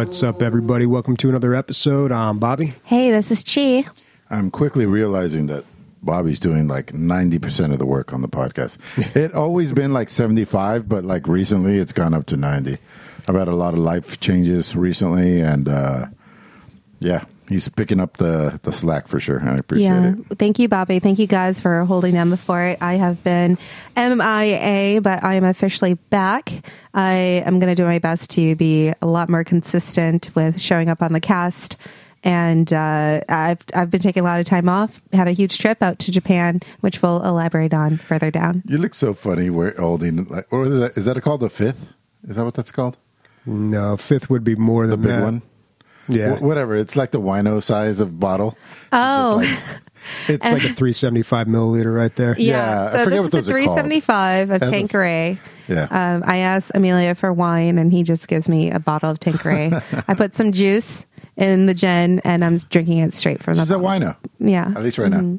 What's up, everybody? Welcome to another episode. I'm Bobby. Hey, this is Chi. I'm quickly realizing that Bobby's doing like 90% of the work on the podcast. It always been like 75, but like recently it's gone up to 90. I've had a lot of life changes recently, and yeah, he's picking up the slack for sure. I appreciate it. Thank you, Bobby. Thank you guys for holding down the fort. I have been MIA, but I am officially back. I am going to do my best to be a lot more consistent with showing up on the cast. And I've been taking a lot of time off. Had a huge trip out to Japan, which we'll elaborate on further down. You look so funny. We're holding like, or is that called a fifth? Is that what that's called? No, fifth would be more than the big that. one. Yeah, whatever. It's like the wino size of bottle. Oh, it's like a 375 milliliter right there. Yeah, So I forget this what is those a are called. 375 of Tanqueray. Yeah. I asked Amelia for wine, and he just gives me a bottle of Tanqueray. I put some juice in the gin, and I'm drinking it straight from the She's a bottle. wino. Yeah. At least right now.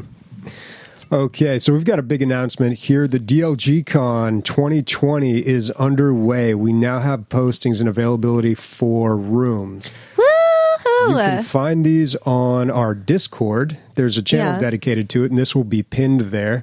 Okay, so we've got a big announcement here. The DLG Con 2020 is underway. We now have postings and availability for rooms. Woohoo! You can find these on our Discord. There's a channel dedicated to it, and this will be pinned there.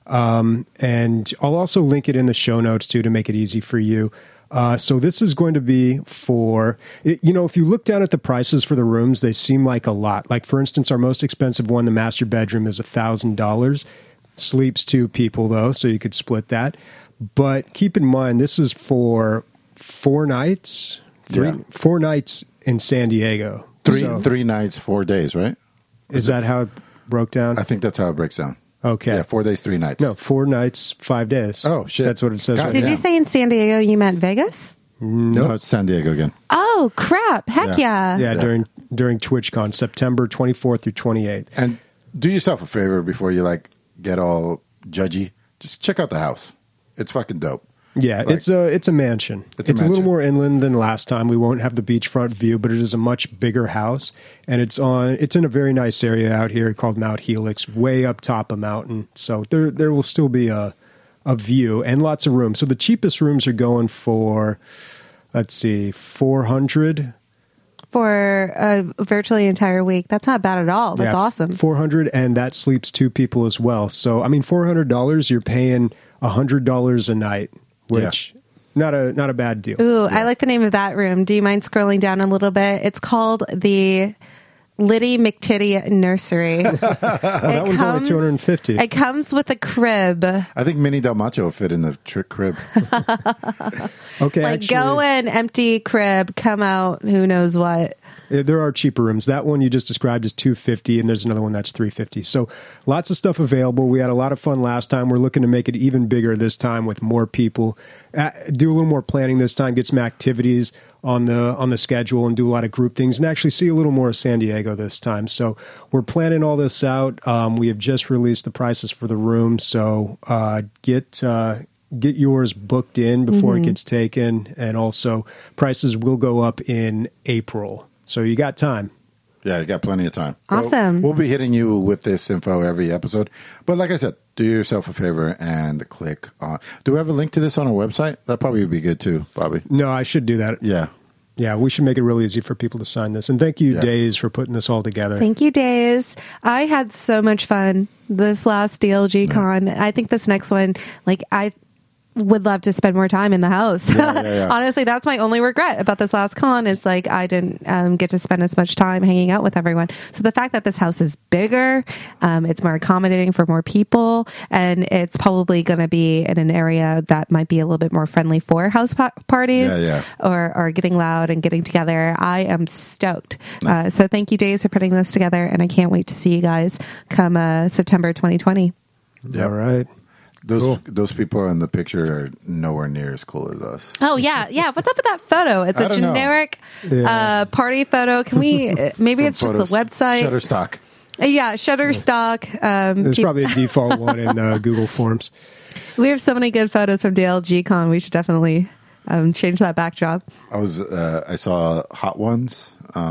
And I'll also link it in the show notes, too, to make it easy for you. So this is going to be for, you know, if you look down at the prices for the rooms, they seem like a lot. Like, for instance, our most expensive one, the master bedroom, is $1,000. Sleeps 2 people, though, so you could split that. But keep in mind, this is for 4 nights, 4 nights in San Diego. Three nights, 4 days, right? Is that how it broke down? I think that's how it breaks down. Okay. Yeah, 4 days, 3 nights. No, 4 nights, 5 days. Oh, shit. That's what it says. God Right Did now. you say in San Diego you meant Vegas? No, it's San Diego again. Oh, crap. Heck yeah. Yeah, during TwitchCon, September 24th through 28th. And do yourself a favor before you like get all judgy. Just check out the house. It's fucking dope. Yeah, Like, it's a mansion. It's a little mansion. more inland than last time. We won't have the beachfront view, but it is a much bigger house, and it's in a very nice area out here called Mount Helix, way up top a mountain. So there will still be a view and lots of room. So the cheapest rooms are going for, let's see, $400 For virtually an entire week. That's not bad at all. That's awesome. $400, and that sleeps 2 people as well. So I mean, $400, you're paying $100 a night, which not a bad deal. Ooh, I like the name of that room. Do you mind scrolling down a little bit? It's called the Liddy McTitty Nursery. That one's only $250. It comes with a crib. I think Minnie Del Macho will fit in the crib. Okay, Like, actually, go in, empty crib, come out, who knows what. there are cheaper rooms. That one you just described is $250, and there's another one that's $350. So lots of stuff available. We had a lot of fun last time. We're looking to make it even bigger this time with more people. Do a little more planning this time. Get some activities on the schedule and do a lot of group things, and actually see a little more of San Diego this time. So we're planning all this out. We have just released the prices for the room, so get yours booked in before it gets taken, and also prices will go up in April. So you got time. Yeah, you got plenty of time. Awesome. We'll be hitting you with this info every episode. But like I said, do yourself a favor and click on. Do we have a link to this on our website? That probably would be good too, Bobby. No, I should do that. Yeah. Yeah, we should make it really easy for people to sign this. And thank you, Yeah. Days, for putting this all together. Thank you, Days. I had so much fun this last DLG Con. I think this next one, like, I would love to spend more time in the house. Yeah. Honestly, that's my only regret about this last con. It's like I didn't get to spend as much time hanging out with everyone. So the fact that this house is bigger, it's more accommodating for more people, and it's probably going to be in an area that might be a little bit more friendly for house parties or getting loud and getting together. I am stoked. Nice. So thank you, Days, for putting this together, and I can't wait to see you guys come September 2020. Yep. All right. Those people in the picture are nowhere near as cool as us. Oh, yeah. What's up with that photo? It's a generic party photo. Can we, maybe it's just the website. Shutterstock. Yeah, Shutterstock. There's probably a default one in Google Forms. We have so many good photos from DLG Con. We should definitely change that backdrop. I saw Hot Ones.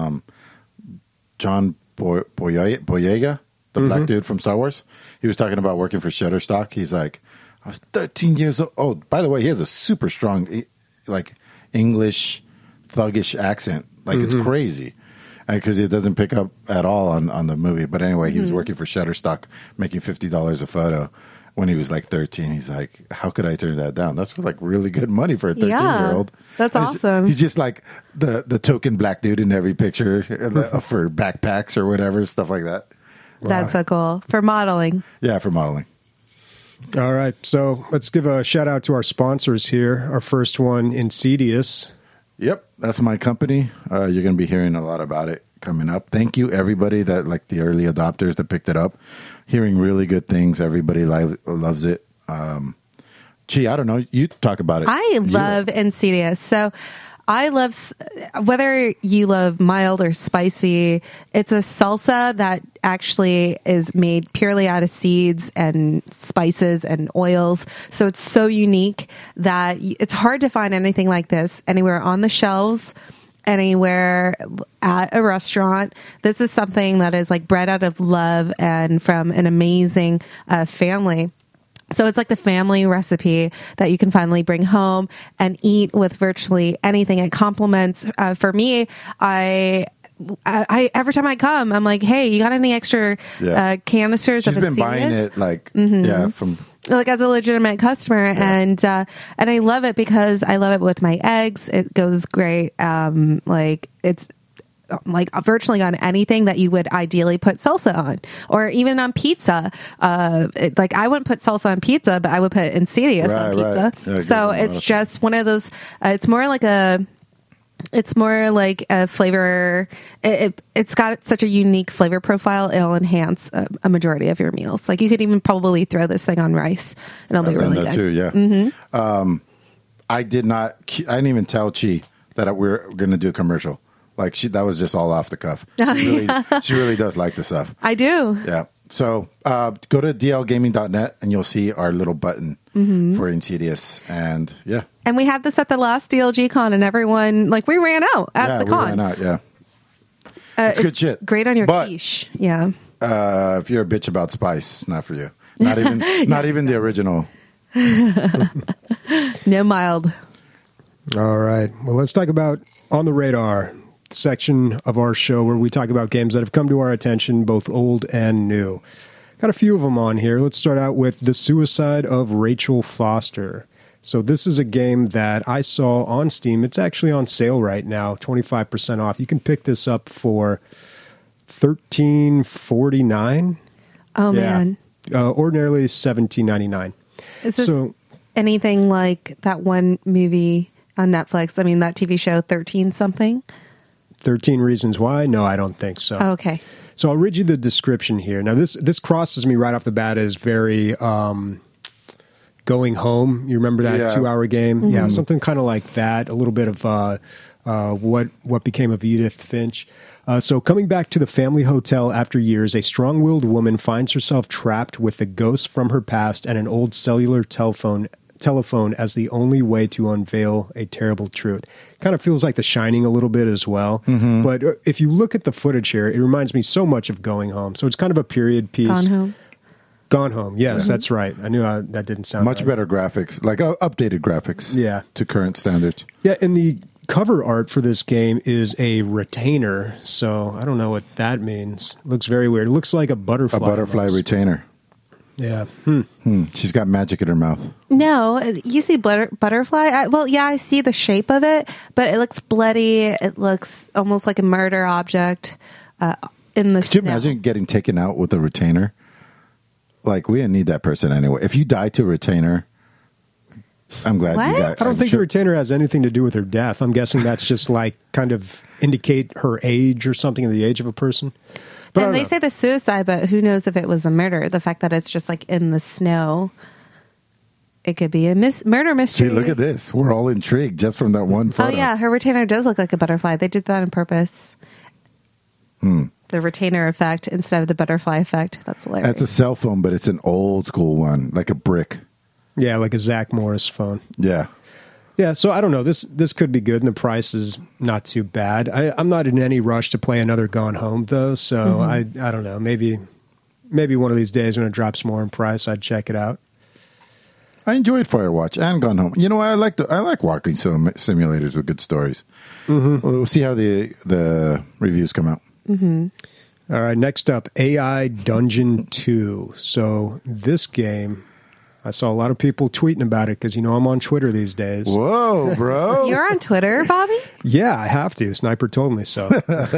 John Boyega, the black dude from Star Wars. He was talking about working for Shutterstock. He's like, I was 13 years old. Oh, by the way, he has a super strong, like, English thuggish accent. Like it's crazy. Because it doesn't pick up at all on the movie. But anyway, he was working for Shutterstock, making $50 a photo when he was like 13. He's like, how could I turn that down? That's like really good money for a 13-year-old. That's awesome. He's just like the token black dude in every picture for backpacks or whatever, stuff like that. That's so cool. For modeling. Yeah, for modeling. All right. So let's give a shout out to our sponsors here. Our first one, Insidious. Yep, that's my company. You're going to be hearing a lot about it coming up. Thank you, everybody that like the early adopters that picked it up. Hearing really good things. Everybody loves it. Chi, I don't know. You talk about it. I love Insidious. So I love, whether you love mild or spicy, it's a salsa that actually is made purely out of seeds and spices and oils. So it's so unique that it's hard to find anything like this anywhere on the shelves, anywhere at a restaurant. This is something that is like bred out of love and from an amazing family. So it's like the family recipe that you can finally bring home and eat with virtually anything. It complements, for me, I every time I come, I'm like, hey, you got any extra canisters She's of been Insidious? buying it like, from... Like as a legitimate customer, and I love it because I love it with my eggs. It goes great. Like it's like virtually on anything that you would ideally put salsa on, or even on pizza. Like I wouldn't put salsa on pizza, but I would put Insidious on pizza. Yeah, so it's just one of those. It's more like a flavor. It's got such a unique flavor profile. It'll enhance a majority of your meals. Like you could even probably throw this thing on rice, and it'll be really good. Too, yeah. Mm-hmm. I didn't even tell Chi that we were going to do a commercial. Like that was just all off the cuff. She really does like the stuff. I do. Yeah. So go to dlgaming.net and you'll see our little button for Insidious. And yeah. And we had this at the last DLG con, and everyone, like, we ran out at the con. We ran out, yeah. It's good shit. Great on your quiche. Yeah. If you're a bitch about spice, it's not for you. Not even the original. No mild. All right. Well, let's talk about On the Radar, section of our show where we talk about games that have come to our attention, both old and new. Got a few of them on here. Let's start out with The Suicide of Rachel Foster. So this is a game that I saw on Steam. It's actually on sale right now, 25% off. You can pick this up for $13.49. Oh, man. Ordinarily $17.99. Is this anything like that one movie on Netflix? I mean, that TV show, 13-something? 13 Reasons Why? No, I don't think so. Oh, okay. So I'll read you the description here. Now, this crosses me right off the bat as very Going Home. You remember that 2-hour game? Mm-hmm. Yeah, something kind of like that. A little bit of what became of Edith Finch. So coming back to the family hotel after years, a strong-willed woman finds herself trapped with the ghosts from her past and an old cellular telephone as the only way to unveil a terrible truth. Kind of feels like The Shining a little bit as well. Mm-hmm. But if you look at the footage here, it reminds me so much of Going Home. So it's kind of a period piece. Gone Home. Yes, that's right. I knew that didn't sound much right. Better graphics, like updated graphics. Yeah. To current standards. Yeah, and the cover art for this game is a retainer. So I don't know what that means. Looks very weird. It looks like a butterfly. A butterfly retainer. Yeah. She's got magic in her mouth. No, you see butterfly. I see the shape of it, but it looks bloody. It looks almost like a murder object in the snow. Could you imagine getting taken out with a retainer? Like, we didn't need that person anyway. If you die to a retainer, I'm glad you got... I don't think the retainer has anything to do with her death. I'm guessing that's just like kind of indicate her age or something, the age of a person. But and they say the suicide, but who knows if it was a murder? The fact that it's just like in the snow, it could be a murder mystery. See, look at this. We're all intrigued just from that one photo. Oh, yeah. Her retainer does look like a butterfly. They did that on purpose. The retainer effect instead of the butterfly effect. That's hilarious. That's a cell phone, but it's an old school one, like a brick. Yeah, like a Zach Morris phone. Yeah. Yeah, so I don't know. This could be good, and the price is not too bad. I'm not in any rush to play another Gone Home, though, so I don't know. Maybe one of these days when it drops more in price, I'd check it out. I enjoyed Firewatch and Gone Home. You know, I like walking simulators with good stories. We'll see how the reviews come out. All right, next up, AI Dungeon 2. So this game, I saw a lot of people tweeting about it because, I'm on Twitter these days. Whoa, bro. You're on Twitter, Bobby? Yeah, I have to. Sniper told me so.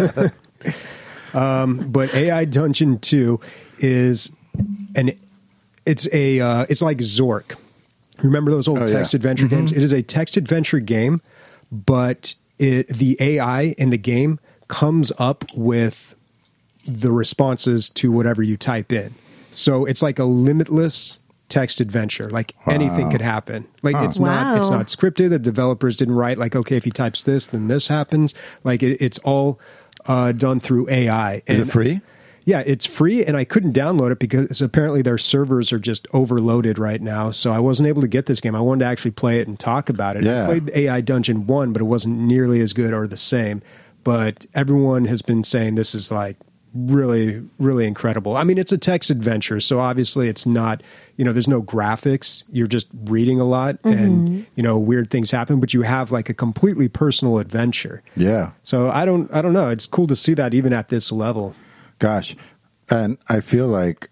But AI Dungeon 2 is it's like Zork. Remember those old text adventure games? It is a text adventure game, but the AI in the game comes up with the responses to whatever you type in. So it's like a limitless text adventure. Like anything could happen. Like it's not scripted. The developers didn't write like, okay, if he types this, then this happens. Like it's all done through AI. Is it free? Yeah, it's free, and I couldn't download it because apparently their servers are just overloaded right now, so I wasn't able to get this game. I wanted to actually play it and talk about it. Yeah. I played AI Dungeon 1, but it wasn't nearly as good or the same. But everyone has been saying this is like really, really incredible. I mean, it's a text adventure, so obviously it's not, there's no graphics. You're just reading a lot, and, weird things happen, but you have like a completely personal adventure. Yeah. So I don't know. It's cool to see that even at this level. Gosh, and I feel like,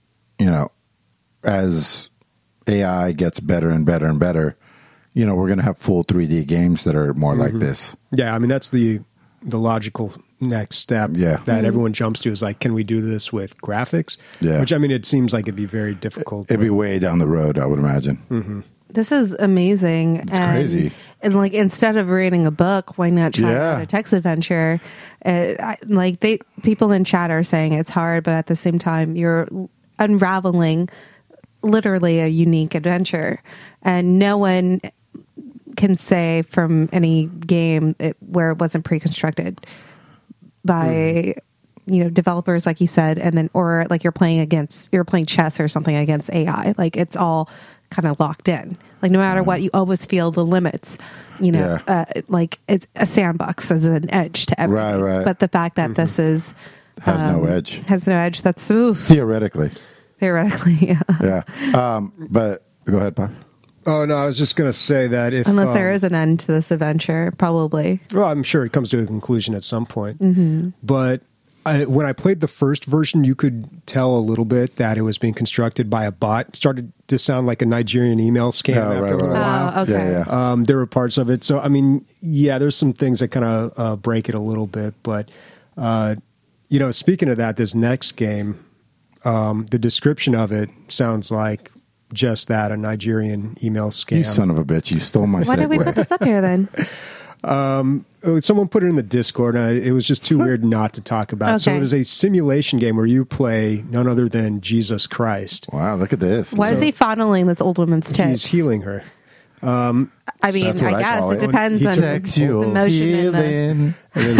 as AI gets better and better and better, we're going to have full 3D games that are more like this. Yeah, I mean, that's the logical next step that everyone jumps to is like, can we do this with graphics? Yeah. Which, I mean, it seems like it'd be very difficult. It'd be way down the road, I would imagine. This is amazing. It's crazy. And like, instead of reading a book, why not try out a text adventure? People in chat are saying it's hard, but at the same time, you're unraveling literally a unique adventure, and no one can say from any game where it wasn't pre-constructed by developers, like you said, and then or like you're playing chess or something against AI. Like it's all kind of locked in. Like no matter what, you always feel the limits. Like it's a sandbox as an edge to everything. Right. But the fact that this is has no edge. That's oof. Theoretically, yeah. Yeah. But go ahead, Bob. Oh, no, I was just going to say that unless there is an end to this adventure, probably. Well, I'm sure it comes to a conclusion at some point. But when I played the first version, you could tell a little bit that it was being constructed by a bot. It started to sound like a Nigerian email scam after a little while. Oh, okay. Yeah. There were parts of it. So, I mean, there's some things that kind of break it a little bit. But, speaking of that, this next game, the description of it sounds like just that, a Nigerian email scam. You son of a bitch. You stole my segue. Why did we put this up here then? Someone put it in the Discord, and it was just too weird not to talk about. Okay. So it is a simulation game where you play none other than Jesus Christ. Wow, look at this. Why is he fondling this old woman's tits? He's healing her. I mean, That's what I I guess call it it. depends on Sexual the motion healing.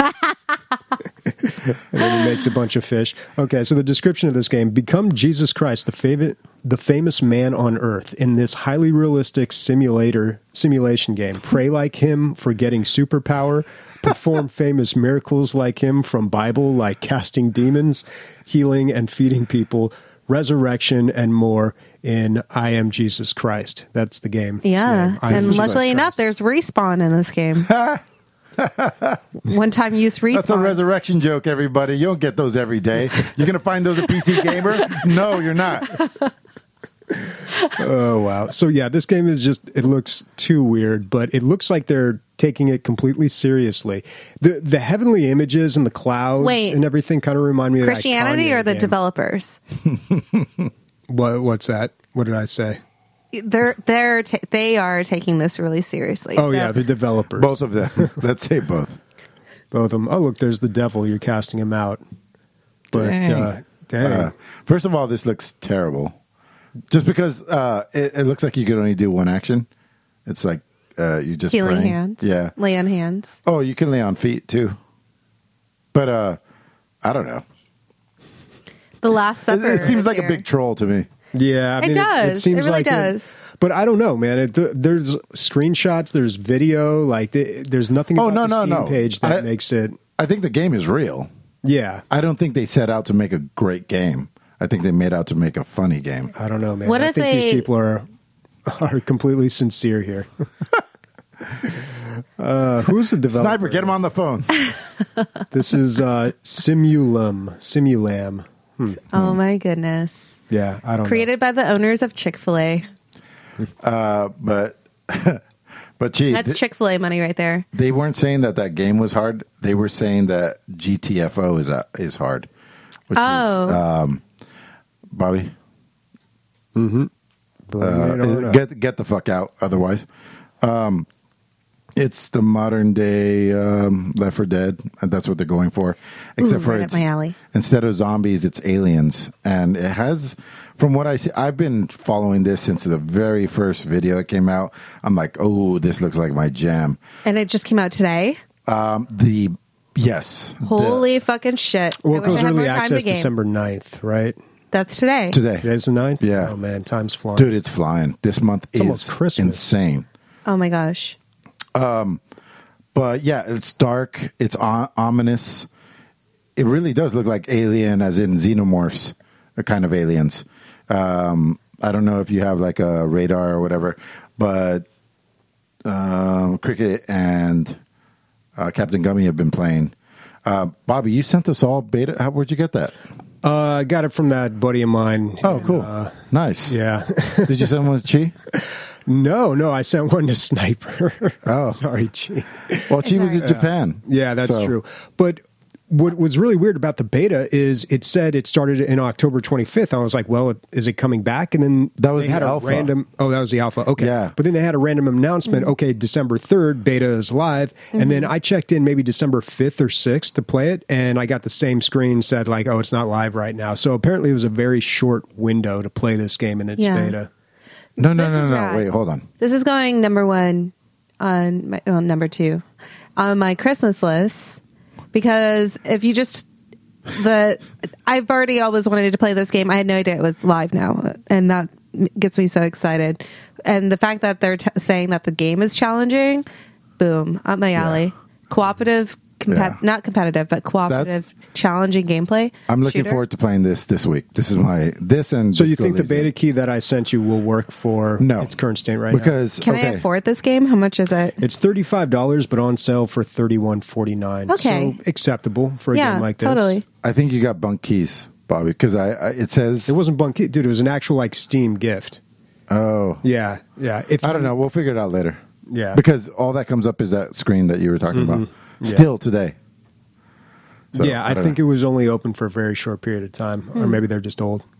And then he makes a bunch of fish. Okay, so the description of this game: become Jesus Christ, the famous man on earth, in this highly realistic simulation game. Pray like him for getting superpower. Perform famous miracles like him from Bible, like casting demons, healing and feeding people, resurrection, and more in I Am Jesus Christ. That's the game. Yeah, I Am and Jesus luckily Christ. enough, there's Respawn in this game. One-time use Respawn. That's a resurrection joke, everybody. You don't get those every day. You're going to find those at PC Gamer? No, you're not. Oh, wow. So, yeah, this game is it looks too weird, but it looks like they're taking it completely seriously. The heavenly images and the clouds and everything kind of remind me of Christianity that Kanye or the game. developers? What's that? What did I say? They are taking this really seriously. Oh, yeah, the developers. Both of them. Let's say both. Both of them. Oh, look, there's the devil. You're casting him out. But, dang. First of all, this looks terrible. Just because it looks like you could only do one action. It's like you just healing praying. hands. Yeah. Lay on hands. Oh, you can lay on feet too. But I don't know. The Last Supper. It seems is like here. a big troll to me. Yeah, I mean, It does. It seems It really like does. But I don't know, man. There's screenshots, there's video, like there's nothing about the Steam page that makes it. I think the game is real. Yeah, I don't think they set out to make a great game. I think they made out to make a funny game. I don't know, man. What I if think these people are are completely sincere here. Who's the developer? Sniper, get him on the phone. This is Simulam. Oh my goodness. Yeah, I don't know. Created by the owners of Chick-fil-A. But gee, That's Chick-fil-A money right there. they weren't saying that game was hard. They were saying that GTFO is hard. Which is Bobby. Get the fuck out. Otherwise, it's the modern day Left 4 Dead, and that's what they're going for. Except for right up my alley. Instead of zombies, it's aliens, and it has. From what I see, I've been following this since the very first video that came out. I'm like, oh, this looks like my jam. And it just came out today? Yes. Holy fucking shit. Well, I it wish I goes had more early time to access game. December 9th, right? That's today. Today. Today's the 9th? Yeah. Oh, man, time's flying. Dude, it's flying. This month is almost Christmas. insane. Oh my gosh. But yeah, it's dark. It's ominous. It really does look like Alien, as in xenomorphs, a kind of aliens. I don't know if you have like a radar or whatever, but Cricket and Captain Gummy have been playing. Bobby, you sent us all beta. Where'd you get that? I got it from that buddy of mine. Oh, cool. Nice. Yeah. Did you send one to Chi? No, I sent one to Sniper. Oh. Sorry, Chi. Well, Chi was in Japan. Yeah, that's So- true. But what was really weird about the beta is it said it started in October 25th. I was like, well, is it coming back? And then That was they had the a alpha. random. Oh, that was the alpha. Okay. Yeah. But then they had a random announcement. Okay, December 3rd, beta is live. And then I checked in maybe December 5th or 6th to play it, and I got the same screen said like, oh, it's not live right now. So apparently it was a very short window to play this game in its Yeah. beta. No. This is rad. Wait, hold on. This is going number 1 on my, well, number 2 on my Christmas list, because if you just I've already always wanted to play this game. I had no idea it was live now, and that gets me so excited. And the fact that they're saying that the game is challenging, boom, up my alley. Cooperative, not competitive, but cooperative, challenging gameplay. I'm looking shooter. forward to playing this week. This is and So you Disco think the Elysium. beta key that I sent you will work for No. its current state right now? Because Can I afford this game? How much is it? It's $35, but on sale for $31.49. Okay. So acceptable for a game like this. totally. I think you got bunk keys, Bobby, because it says It wasn't bunk, dude. It was an actual like Steam gift. oh, Yeah. If I don't know. We'll figure it out later. Yeah. Because all that comes up is that screen that you were talking about. Yeah. Still today. So, yeah, I don't think know. it was only open for a very short period of time, or maybe they're just old.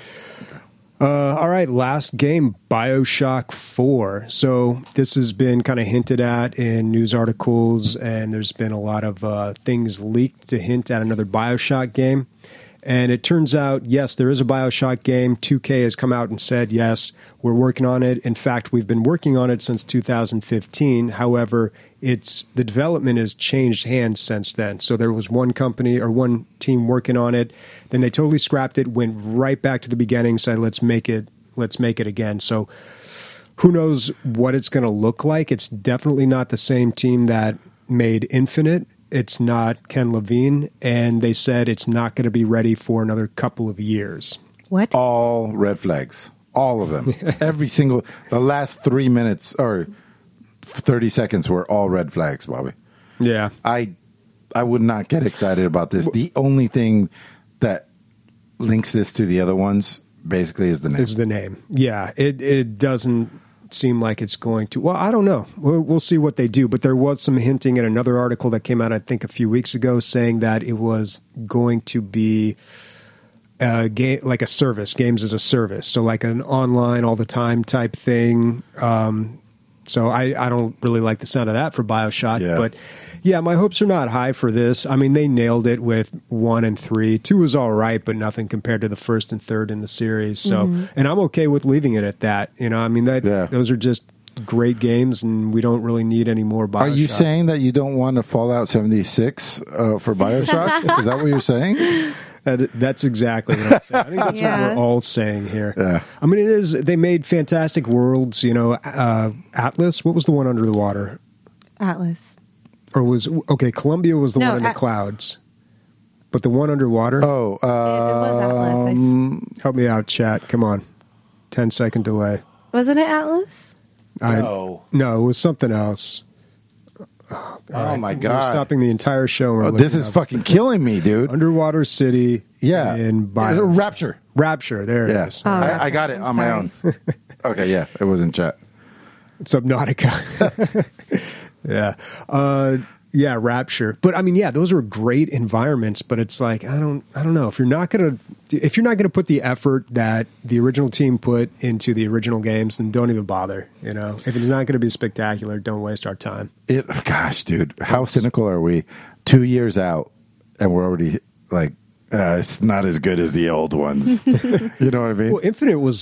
All right, last game, BioShock 4. So this has been kind of hinted at in news articles, and there's been a lot of things leaked to hint at another BioShock game. And it turns out, yes, there is a BioShock game. 2K has come out and said, yes, we're working on it. In fact, we've been working on it since 2015. However, the development has changed hands since then. So there was one company or one team working on it. Then they totally scrapped it, went right back to the beginning, said, let's make it again. So who knows what it's going to look like? It's definitely not the same team that made Infinite. It's not Ken Levine, and they said it's not going to be ready for another couple of years. What? all red flags. All of them. Every single the last 3 minutes or 30 seconds were all red flags, Bobby. Yeah. I would not get excited about this. The only thing that links this to the other ones basically is the name. Is the name. Yeah. It doesn't seem like it's going to. Well, I don't know. We'll see what they do. But there was some hinting in another article that came out, I think, a few weeks ago, saying that it was going to be a game, like a service, games as a service. So like an online all the time type thing. So I don't really like the sound of that for BioShock. Yeah. But yeah, my hopes are not high for this. I mean, they nailed it with 1 and 3. 2 was all right, but nothing compared to the first and third in the series. So, and I'm okay with leaving it at that. You know, I mean, those are just great games, and we don't really need any more BioShock. Are you saying that you don't want a Fallout 76 for BioShock? Is that what you're saying? That's exactly what I'm saying. I think that's Yeah. what we're all saying here. Yeah. I mean, it is. They made fantastic worlds. You know, Atlas. What was the one under the water? Atlas. Or was Columbia was the No, one in the clouds, but the one underwater. Oh, it was Atlas. Help me out, chat. Come on, 10-second delay. Wasn't it Atlas? No. No, it was something else. Oh All my We're God. stopping the entire show. And we're This looking is up fucking killing me, dude. Underwater City. Yeah. In Bio. Rapture. Rapture. There it Yeah. is. Oh, I got it I'm on my sorry. own. Okay, yeah. It was in chat. Subnautica. Yeah. Yeah, Rapture. But I mean, yeah, those were great environments, but it's like I don't know. If you're not gonna put the effort that the original team put into the original games, then don't even bother. You know? If it's not gonna be spectacular, don't waste our time. Gosh, dude, how cynical are we? 2 years out, and we're already like, it's not as good as the old ones. You know what I mean? Well, Infinite was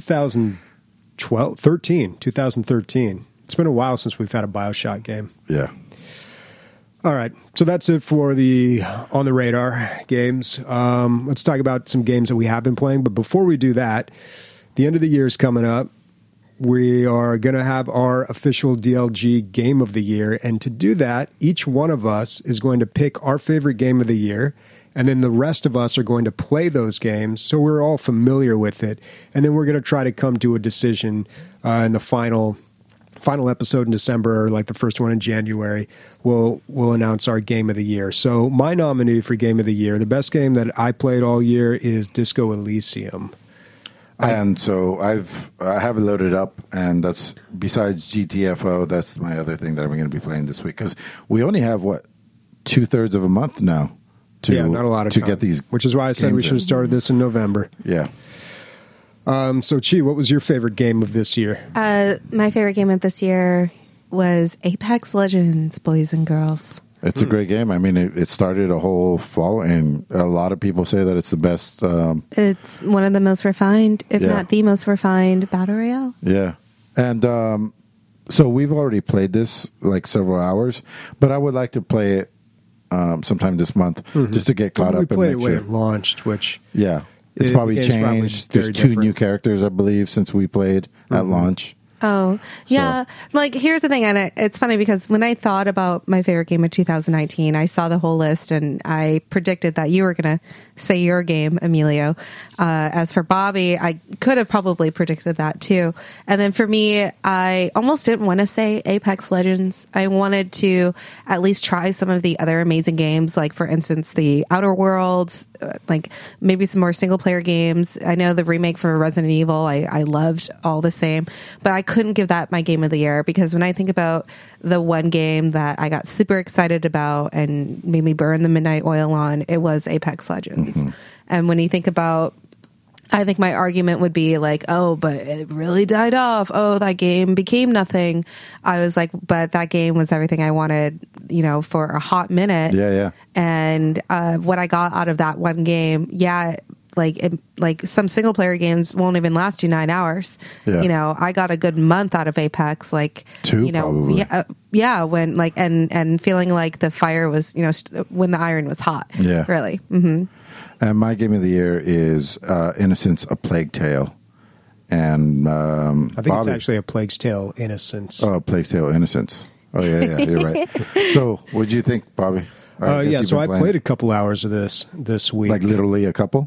2013. It's been a while since we've had a BioShock game. Yeah. All right, so that's it for the On the Radar games. Let's talk about some games that we have been playing. But before we do that, the end of the year is coming up. We are going to have our official DLG Game of the Year. And to do that, each one of us is going to pick our favorite game of the year. And then the rest of us are going to play those games so we're all familiar with it. And then we're going to try to come to a decision in the final episode in December, or like the first one in January. We'll announce our game of the year. So my nominee for game of the year, the best game that I played all year, is Disco Elysium. And so I have it loaded up, and that's besides GTFO, that's my other thing that I'm going to be playing this week, because we only have 2/3 of a month now to Not a lot of to time, get these, which is why I said we games should have started this in November. Yeah. So Chi, what was your favorite game of this year? My favorite game of this year was Apex Legends, boys and girls. It's a great game. I mean, it started a whole fall, and a lot of people say that it's the best. It's one of the most refined, if Yeah. not the most refined, battle royale. Yeah. And so we've already played this like several hours, but I would like to play it sometime this month just to get caught we up and played make it when sure. it launched, which Yeah. It's It- probably it's probably changed. very There's 2 different. new characters, I believe, since we played at launch. Oh, yeah. Like, here's the thing. And it's funny because when I thought about my favorite game of 2019, I saw the whole list and I predicted that you were going to say your game, Emilio. As for Bobby, I could have probably predicted that too. And then for me, I almost didn't want to say Apex Legends. I wanted to at least try some of the other amazing games, like, for instance, the Outer Worlds, like maybe some more single player games. I know the remake for Resident Evil, I loved all the same, but I couldn't give that my game of the year, because when I think about the one game that I got super excited about and made me burn the midnight oil on, it was Apex Legends. And when you think about, I think my argument would be like, oh, but it really died off. Oh, that game became nothing. I was like, but that game was everything I wanted, for a hot minute. Yeah. And what I got out of that one game, like some single player games won't even last you 9 hours. Yeah. I got a good month out of Apex, like 2 probably. Yeah, when like and feeling like the fire was, when the iron was hot. Yeah. Really. Mm-hmm. And my game of the year is Innocence: A Plague Tale. And I think Bobby, it's actually a Plague's Tale Innocence. Oh, Plague Tale Innocence. Oh, yeah, you're right. So, what do you think, Bobby? So I played a couple hours of this week. Like literally a couple?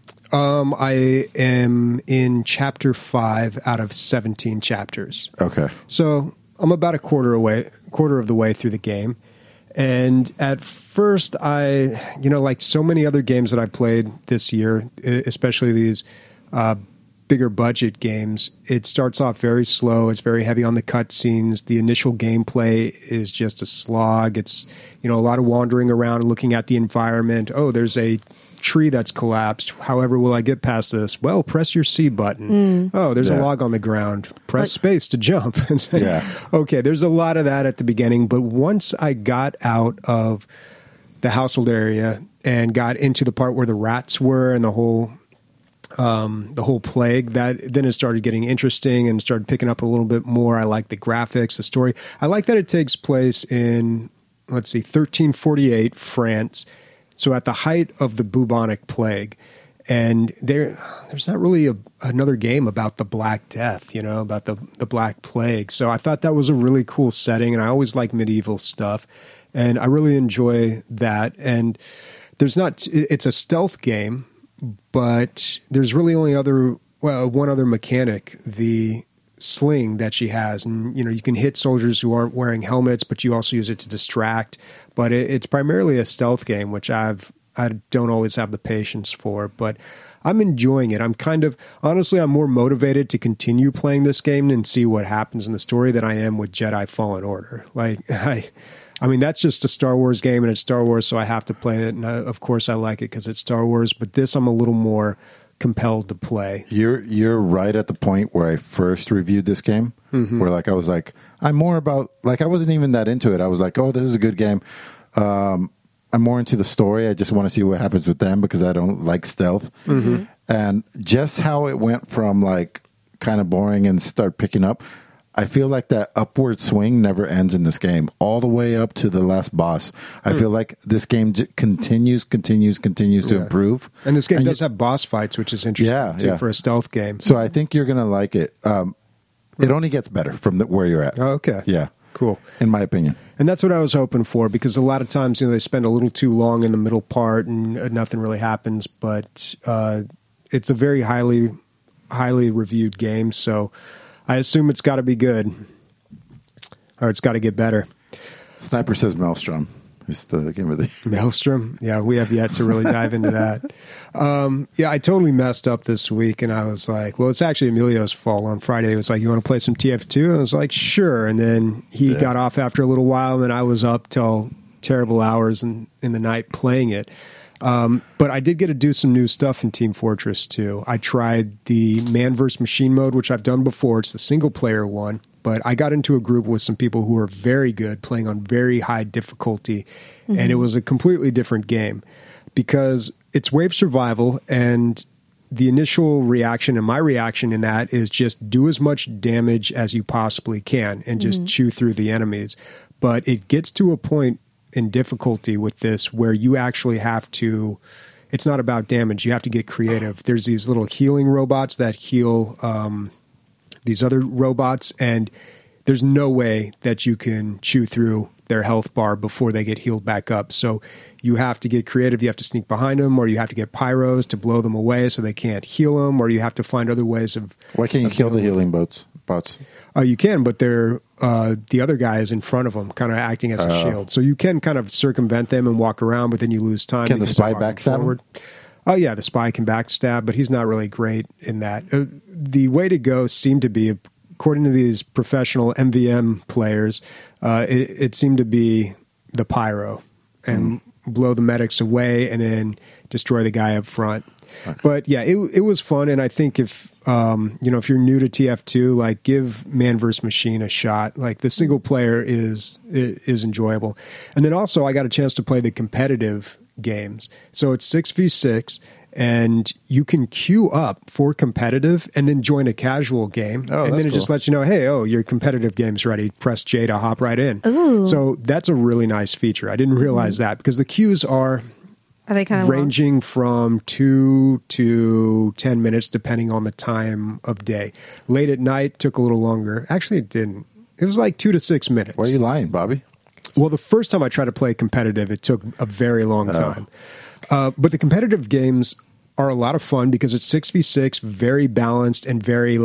I am in chapter 5 out of 17 chapters. Okay. So I'm about a quarter of the way through the game. And at first, like so many other games that I played this year, especially these bigger budget games, it starts off very slow. It's very heavy on the cutscenes. The initial gameplay is just a slog. It's, a lot of wandering around and looking at the environment. Oh, there's a tree that's collapsed. However, will I get past this? Well, press your C button. Oh, there's a log on the ground. Press space to jump. Yeah. Okay, there's a lot of that at the beginning, but once I got out of the household area and got into the part where the rats were and the whole plague, then it started getting interesting and started picking up a little bit more. I like the graphics, the story. I like that it takes place in, 1348 France. So at the height of the bubonic plague, and there's not really another game about the Black Death, about the Black Plague. So I thought that was a really cool setting, and I always like medieval stuff, and I really enjoy that. And it's a stealth game, but there's really only one other mechanic. The sling that she has, and you can hit soldiers who aren't wearing helmets, but you also use it to distract. But it's primarily a stealth game, which I don't always have the patience for, but I'm enjoying it. Honestly, I'm more motivated to continue playing this game and see what happens in the story than I am with Jedi Fallen Order. I mean, that's just a Star Wars game, and it's Star Wars, so I have to play it. And of course, I like it because it's Star Wars. But this, I'm a little more compelled to play. You're right at the point where I first reviewed this game, where I was like, I'm more about I wasn't even that into it. I was like, oh, this is a good game. I'm more into the story. I just want to see what happens with them because I don't like stealth. And just how it went from kind of boring and start picking up. I feel like that upward swing never ends in this game, all the way up to the last boss. I feel like this game continues to improve. And this game does have boss fights, which is interesting for a stealth game. So I think you're going to like it. It only gets better from where you're at. Oh, okay. Yeah. Cool. In my opinion. And that's what I was hoping for, because a lot of times they spend a little too long in the middle part and nothing really happens. But it's a very highly reviewed game, so I assume it's got to be good, or it's got to get better. Sniper says Maelstrom is the game of the year. Maelstrom? Yeah, we have yet to really dive into that. I totally messed up this week, and I was like, well, it's actually Emilio's fault. On Friday, he was like, you want to play some TF2? And I was like, sure. And then he got off after a little while, and then I was up till terrible hours in the night playing it. But I did get to do some new stuff in Team Fortress 2. I tried the Man vs. Machine mode, which I've done before. It's the single-player one. But I got into a group with some people who were very good, playing on very high difficulty. And it was a completely different game because it's wave survival, and the initial reaction and my reaction in that is just do as much damage as you possibly can and just chew through the enemies. But it gets to a point in difficulty with this where you actually have to, it's not about damage, you have to get creative. There's these little healing robots that heal these other robots, and there's no way that you can chew through their health bar before they get healed back up. So you have to get creative. You have to sneak behind them, or you have to get pyros to blow them away so they can't heal them, or you have to find other ways of... Why can't you kill the healing bots? You can, but they're the other guy is in front of them, kind of acting as a shield. So you can kind of circumvent them and walk around, but then you lose time. Can the spy backstab him? Oh, yeah, the spy can backstab, but he's not really great in that. The way to go seemed to be, according to these professional MVM players, it seemed to be the pyro and blow the medics away and then destroy the guy up front. Okay. But yeah, it was fun, and I think if if you're new to TF2, give Man vs. Machine a shot. The single player is enjoyable, and then also I got a chance to play the competitive games. So it's 6v6, and you can queue up for competitive and then join a casual game, and then it just lets you know, hey, your competitive game's ready. Press J to hop right in. Ooh. So that's a really nice feature. I didn't realize that because the queues are they kind of ranging from 2 to 10 minutes depending on the time of day. Late at night took a little longer. Actually, it didn't. It was 2 to 6 minutes. Why are you lying, Bobby? Well, the first time I tried to play competitive, it took a very long time. But the competitive games are a lot of fun because it's 6v6, very balanced and very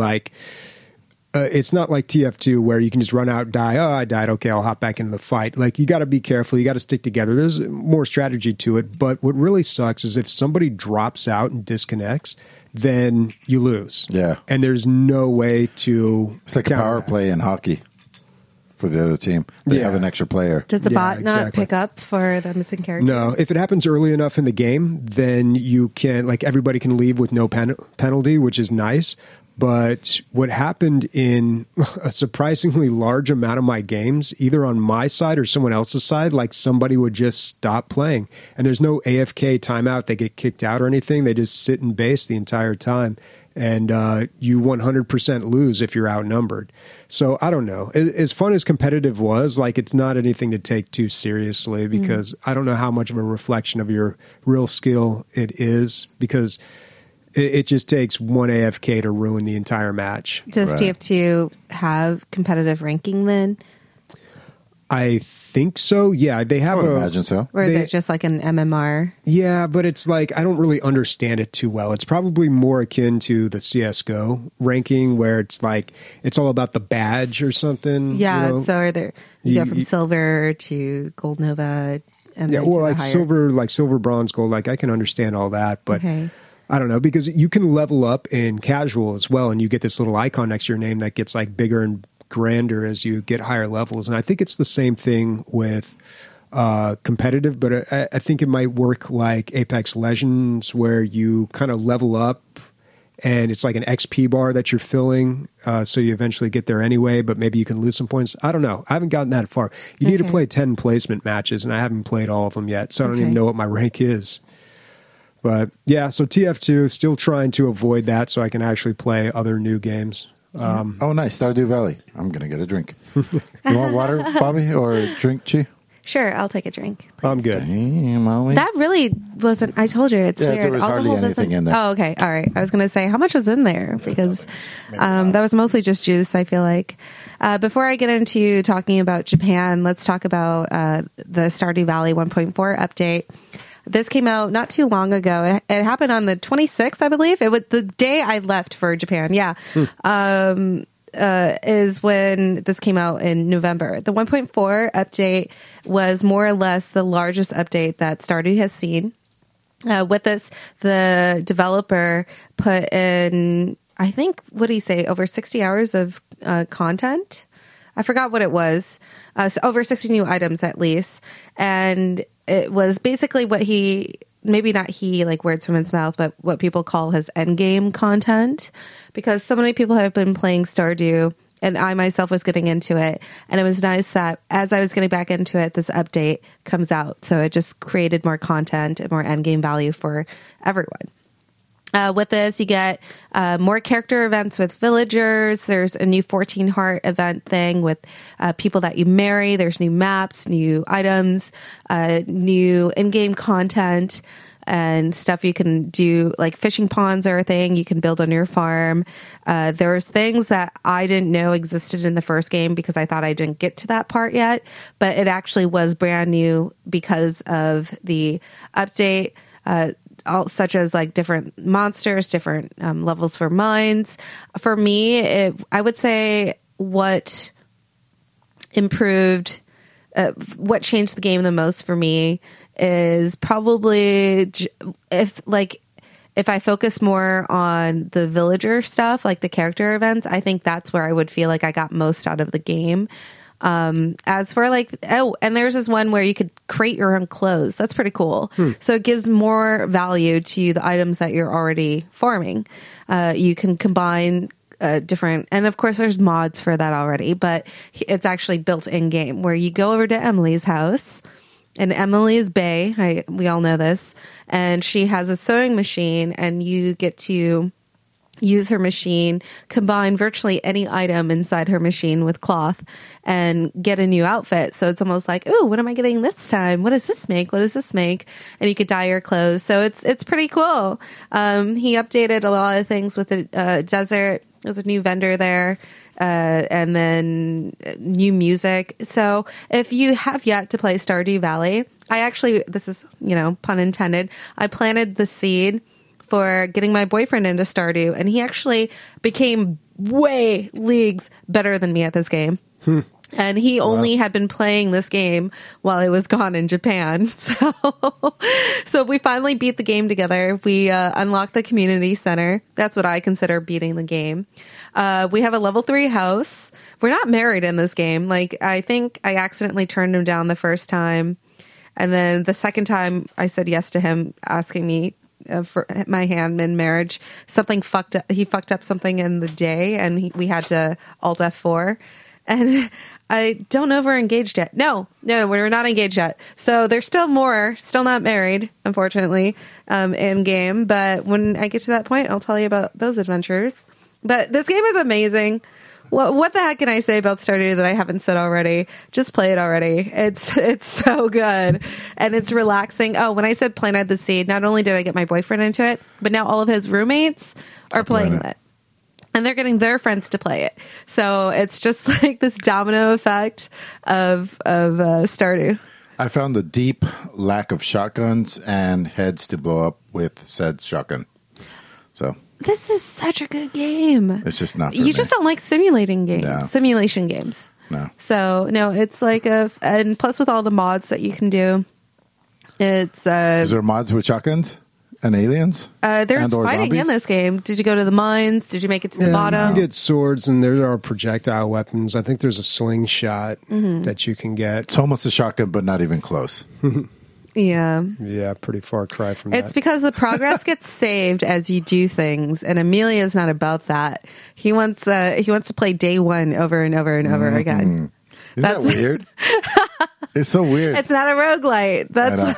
it's not like TF2 where you can just run out, die. Oh, I died. Okay, I'll hop back into the fight. You got to be careful. You got to stick together. There's more strategy to it. But what really sucks is if somebody drops out and disconnects, then you lose. Yeah. And there's no way to... It's like a power play in hockey for the other team. They have an extra player. Does the bot not pick up for the missing character? No. If it happens early enough in the game, then you can... everybody can leave with no penalty, which is nice. But what happened in a surprisingly large amount of my games, either on my side or someone else's side, somebody would just stop playing. And there's no AFK timeout. They get kicked out or anything. They just sit in base the entire time. And you 100% lose if you're outnumbered. So I don't know. As fun as competitive was, it's not anything to take too seriously because I don't know how much of a reflection of your real skill it is because... It just takes one AFK to ruin the entire match. Does TF2 have competitive ranking then? I think so. Yeah, they have I would imagine so. Or is it just like an MMR? Yeah, but it's like I don't really understand it too well. It's probably more akin to the CS:GO ranking, where it's like it's all about the badge or something. Yeah. you know? So are there? You go from silver to gold nova, and Yeah, then well, to the like higher. silver, bronze, gold. Like I can understand all that, but Okay. I don't know, because you can level up in casual as well, and you get this little icon next to your name that gets like bigger and grander as you get higher levels. And I think it's the same thing with competitive, but I think it might work like Apex Legends, where you kind of level up and it's like an XP bar that you're filling, so you eventually get there anyway, but maybe you can lose some points. I don't know. I haven't gotten that far. You need to play 10 placement matches, and I haven't played all of them yet, so I don't even know what my rank is. But yeah, so TF2, still trying to avoid that so I can actually play other new games. Oh, nice. Stardew Valley. I'm going to get a drink. You want water, Bobby, or a drink, Chi? Sure, I'll take a drink. I'm good. Hey, Molly. That really wasn't. I told you it's Yeah, weird. there was hardly Alcohol anything doesn't- in there. Oh, okay, all right. I was going to say how much was in there because that was mostly just juice. I feel like. Before I get into talking about Japan, let's talk about the Stardew Valley 1.4 update. This came out not too long ago. It happened on the 26th, I believe. It was the day I left for Japan. Yeah. Is when this came out in November. The 1.4 update was more or less the largest update that Stardew has seen. With this, the developer put in, I think, what did he say, over 60 hours of content? I forgot what it was. So over 60 new items at least. And it was basically what maybe not he, like words from his mouth, but what people call his endgame content. Because so many people have been playing Stardew, and I myself was getting into it. And it was nice that as I was getting back into it, this update comes out. So it just created more content and more endgame value for everyone. With this, you get more character events with villagers. There's a new 14 heart event thing with people that you marry. There's new maps, new items, new in-game content, and stuff you can do, like fishing ponds are a thing you can build on your farm. There's things that I didn't know existed in the first game because I thought I didn't get to that part yet, but it actually was brand new because of the update. Such as like different monsters, different levels for mines. For me, I would say what improved, what changed the game the most for me is probably if I focus more on the villager stuff, like the character events, I think that's where I would feel like I got most out of the game. As for and there's this one where you could create your own clothes. That's pretty cool. So it gives more value to the items that you're already farming. You can combine different, and of course there's mods for that already, but it's actually built in game where you go over to Emily's house, and Emily is Bae. We all know this, and she has a sewing machine, and you get to use her machine, combine virtually any item inside her machine with cloth, and get a new outfit. So it's almost like, ooh, what am I getting this time? What does this make? What does this make? And you could dye your clothes. So it's pretty cool. He updated a lot of things with the desert. There's a new vendor there. And then new music. So if you have yet to play Stardew Valley, this is, pun intended, I planted the seed for getting my boyfriend into Stardew, and he actually became leagues better than me at this game. And he only had been playing this game while I was gone in Japan. So we finally beat the game together. We unlocked the community center. That's what I consider beating the game. We have a level 3 house. We're not married in this game. Like, I think I accidentally turned him down the first time. And then the second time I said yes to him asking me for my hand in marriage, something fucked up. He fucked up something in the day, and we had to Alt F4. And I don't know if we're engaged yet. No, we're not engaged yet. So there's still not married, unfortunately, in game. But when I get to that point, I'll tell you about those adventures. But this game is amazing. What the heck can I say about Stardew that I haven't said already? Just play it already. It's so good. And it's relaxing. Oh, when I said planted the seed, not only did I get my boyfriend into it, but now all of his roommates are playing it. and they're getting their friends to play it. So it's just like this domino effect of Stardew. I found a deep lack of shotguns and heads to blow up with said shotgun. So This is such a good game. it's just not for You me. just don't like simulation games. No. So no, it's like and plus with all the mods that you can do, it's Is there mods with shotguns and aliens? there's and/or fighting zombies? in this game. Did you go to the mines? Did you make it to the You bottom? can get swords, and there are projectile weapons. I think there's a slingshot that you can get. It's almost a shotgun, but not even close. Yeah. Yeah, pretty far cry from It's that. because the progress gets saved as you do things, and Emilio's not about that. He wants to play day one over and over and over again. Isn't that weird? It's so weird. It's not a roguelite. That's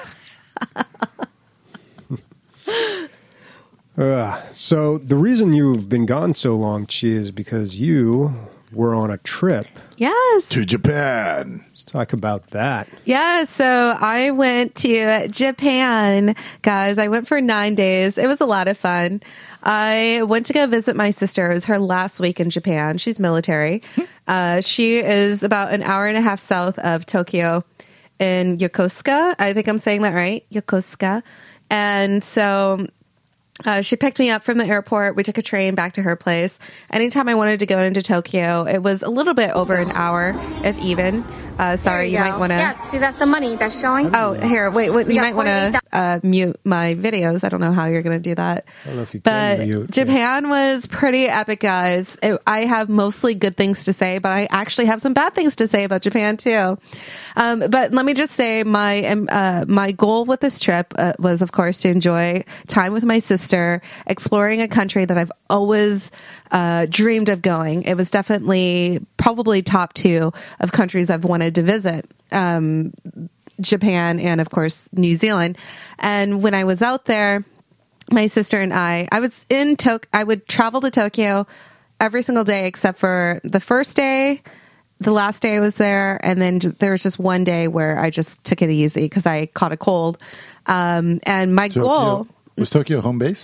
So the reason you've been gone so long, Chi, is because you were on a trip. yes. to Japan. Let's talk about that. Yeah, so I went to Japan, guys. I went for 9 days. It was a lot of fun. I went to go visit my sister. It was her last week in Japan. She's military. She is about an hour and a half south of Tokyo in Yokosuka. I think I'm saying that right. Yokosuka. And so she picked me up from the airport. We took a train back to her place. Anytime I wanted to go into Tokyo, it was a little bit over an hour, if even. Sorry, you might want to... Yeah, see, that's the money that's showing. Oh, here, wait. You Yeah, might want to mute my videos. I don't know how you're going to do that. I don't know if you can But mute. Japan was pretty epic, guys. I have mostly good things to say, but I actually have some bad things to say about Japan too. But let me just say my goal with this trip was, of course, to enjoy time with my sister, exploring a country that I've always dreamed of going. It was definitely probably top 2 of countries I've wanted to visit. Japan and, of course, New Zealand. And when I was out there, my sister and I was in I would travel to Tokyo every single day except for the first day, the last day I was there, and then there was just one day where I just took it easy because I caught a cold. And my goal... Was Tokyo home base?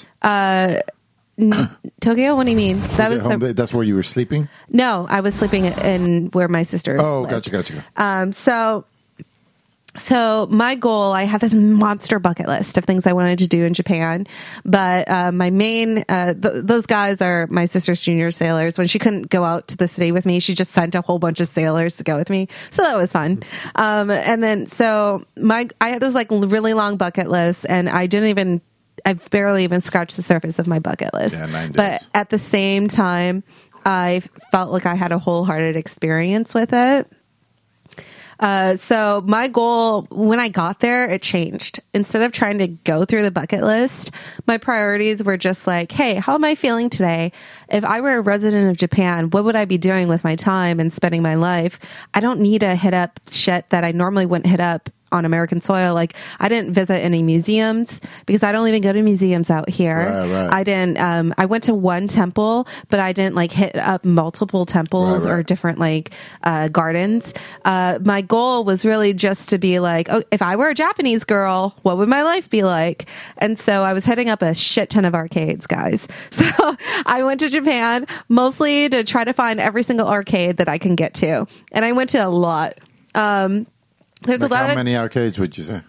Tokyo? What do you mean? Was it home base? That's where you were sleeping? No, I was sleeping in where my sister Oh, lived. gotcha. So my goal, I had this monster bucket list of things I wanted to do in Japan, but my main, those guys are my sister's junior sailors. When she couldn't go out to the city with me, she just sent a whole bunch of sailors to go with me. So that was fun. And then, so I had this like really long bucket list, and I've barely even scratched the surface of my bucket list. Yeah, 9 days. But at the same time, I felt like I had a wholehearted experience with it. So my goal when I got there, it changed. Instead of trying to go through the bucket list, my priorities were just like, hey, how am I feeling today? If I were a resident of Japan, what would I be doing with my time and spending my life? I don't need to hit up shit that I normally wouldn't hit up on American soil. Like, I didn't visit any museums because I don't even go to museums out here. Right. I didn't, I went to one temple, but I didn't like hit up multiple temples Right. or different like, gardens. My goal was really just to be like, oh, if I were a Japanese girl, what would my life be like? And so I was hitting up a shit ton of arcades, guys. So I went to Japan mostly to try to find every single arcade that I can get to. And I went to a lot. There's Like a lot how of many arcades would you say?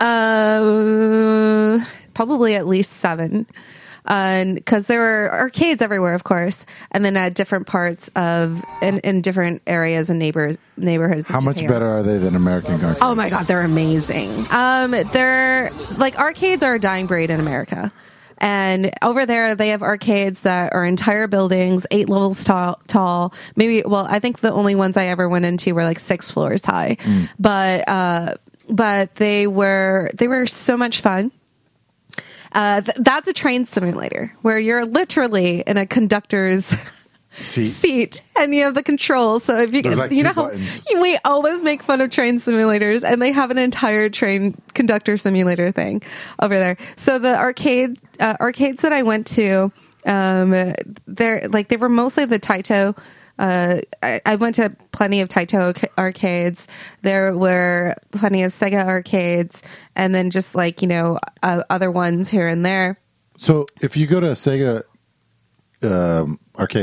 probably at least 7. And because there were arcades everywhere, of course, and then at different parts of in different areas and neighborhoods. How much better are they than American arcades? Oh my god, they're amazing. They're like arcades are a dying breed in America. And over there, they have arcades that are entire buildings, 8 levels tall. Maybe, well, I think the only ones I ever went into were like 6 floors high. But they were so much fun. That's a train simulator where you're literally in a conductor's seat and you have the controls. So if you There's can, like you 2 know, buttons. we always make fun of train simulators, and they have an entire train conductor simulator thing over there. So the arcades that I went to, they were mostly the Taito. I went to plenty of Taito arcades. There were plenty of Sega arcades, and then just like, other ones here and there. So if you go to a Sega arcade,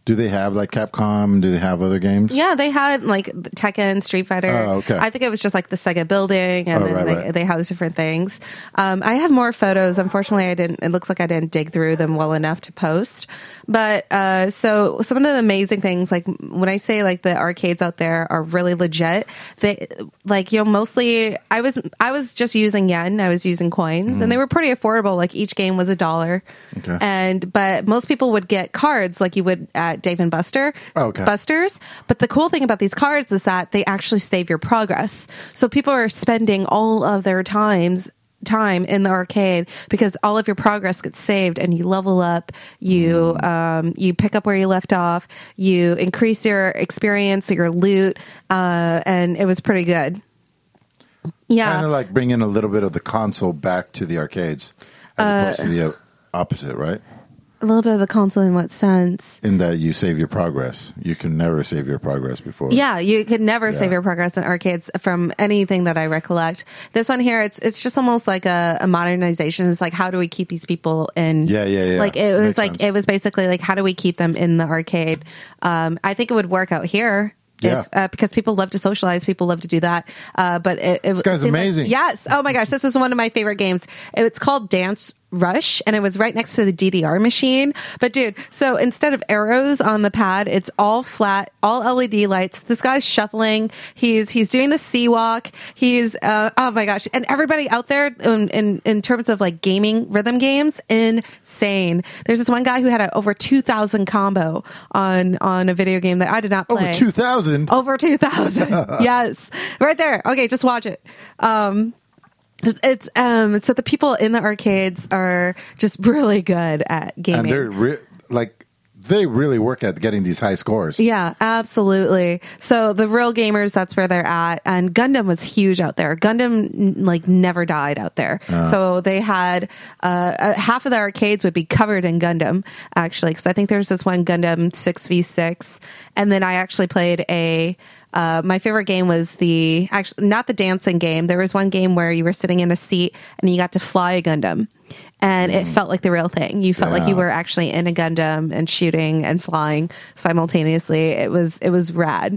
Do they have like Capcom? Do they have other games? Yeah, they had like Tekken, Street Fighter. Oh, okay. I think it was just like the Sega building, and then right. they housed different things. I have more photos. Unfortunately, it looks like I didn't dig through them well enough to post. But so some of the amazing things, like when I say like the arcades out there are really legit, they like, you know, mostly I was just using yen. I was using coins, and they were pretty affordable. Like each game was $1. Okay. But most people would get cards like you would at Dave and Buster. Okay. Busters. But the cool thing about these cards is that they actually save your progress. So people are spending all of their time in the arcade because all of your progress gets saved, and you level up, you pick up where you left off, you increase your experience, your loot, and it was pretty good. Yeah. Kind of like bringing a little bit of the console back to the arcades as opposed to the opposite, right? A little bit of the console in what sense? In that you save your progress. You can never save your progress before. Yeah, you could never save your progress in arcades from anything that I recollect. This one here, it's just almost like a modernization. It's like, how do we keep these people in? Yeah. Like it was Makes like sense. it was basically like, how do we keep them in the arcade? I think it would work out here. Yeah. Because people love to socialize, people love to do that. But This guy's seemed like- amazing. yes. Oh my gosh, this was one of my favorite games. It's called Dance Rush, and it was right next to the DDR machine. But dude, so instead of arrows on the pad, it's all flat, all LED lights. This guy's shuffling. He's doing the sea walk. He's oh my gosh, and everybody out there in terms of like gaming rhythm games, insane. There's this one guy who had a over 2,000 combo on a video game that I did not play. Over 2,000? Over 2,000. Yes. Right there. Okay, just watch it. It's so the people in the arcades are just really good at gaming. And they really work at getting these high scores. Yeah, absolutely. So the real gamers, that's where they're at. And Gundam was huge out there. Gundam like never died out there. So they had half of the arcades would be covered in Gundam, actually, because I think there's this one Gundam 6v6, and then I actually played my favorite game was not the dancing game. There was one game where you were sitting in a seat and you got to fly a Gundam, and it felt like the real thing. You felt like you were actually in a Gundam and shooting and flying simultaneously. It was rad.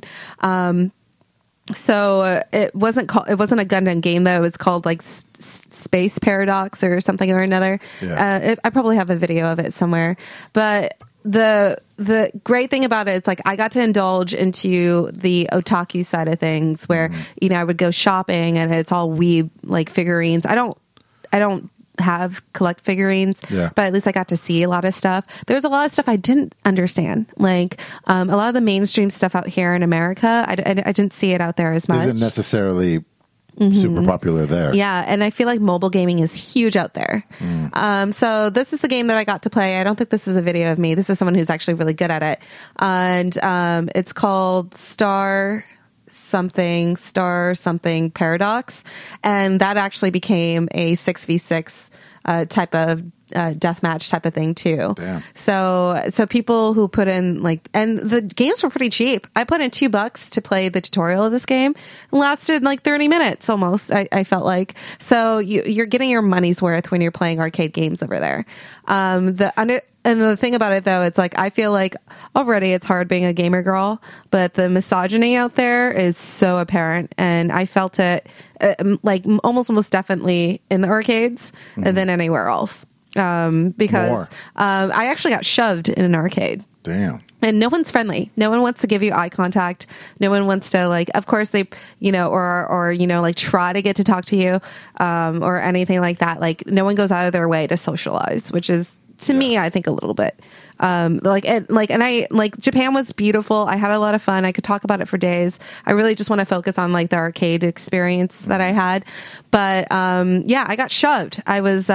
So it wasn't a Gundam game though. It was called like Space Paradox or something or another. Yeah. I probably have a video of it somewhere, but the great thing about it is like I got to indulge into the otaku side of things where, you know, I would go shopping and it's all weeb like figurines. I don't collect figurines, but at least I got to see a lot of stuff. There's a lot of stuff I didn't understand. Like a lot of the mainstream stuff out here in America, I didn't see it out there as much. Isn't necessarily super popular there. Yeah, and I feel like mobile gaming is huge out there. So this is the game that I got to play. I don't think this is a video of me. This is someone who's actually really good at it. And it's called Star something Paradox. And that actually became a 6v6 type of deathmatch type of thing too. Damn. So people who put in like, and the games were pretty cheap. I put in $2 to play the tutorial of this game. It lasted like 30 minutes almost. I felt like, so you're getting your money's worth when you're playing arcade games over there. And the thing about it though, it's like, I feel like already it's hard being a gamer girl, but the misogyny out there is so apparent. And I felt it like almost definitely in the arcades and then anywhere else. Because I actually got shoved in an arcade. Damn. And no one's friendly. No one wants to give you eye contact. No one wants to like, of course they, you know, or, you know, like try to get to talk to you, or anything like that. Like no one goes out of their way to socialize, which is to me, I think a little bit, and Japan was beautiful. I had a lot of fun. I could talk about it for days. I really just want to focus on like the arcade experience that I had. But, yeah, I got shoved. I was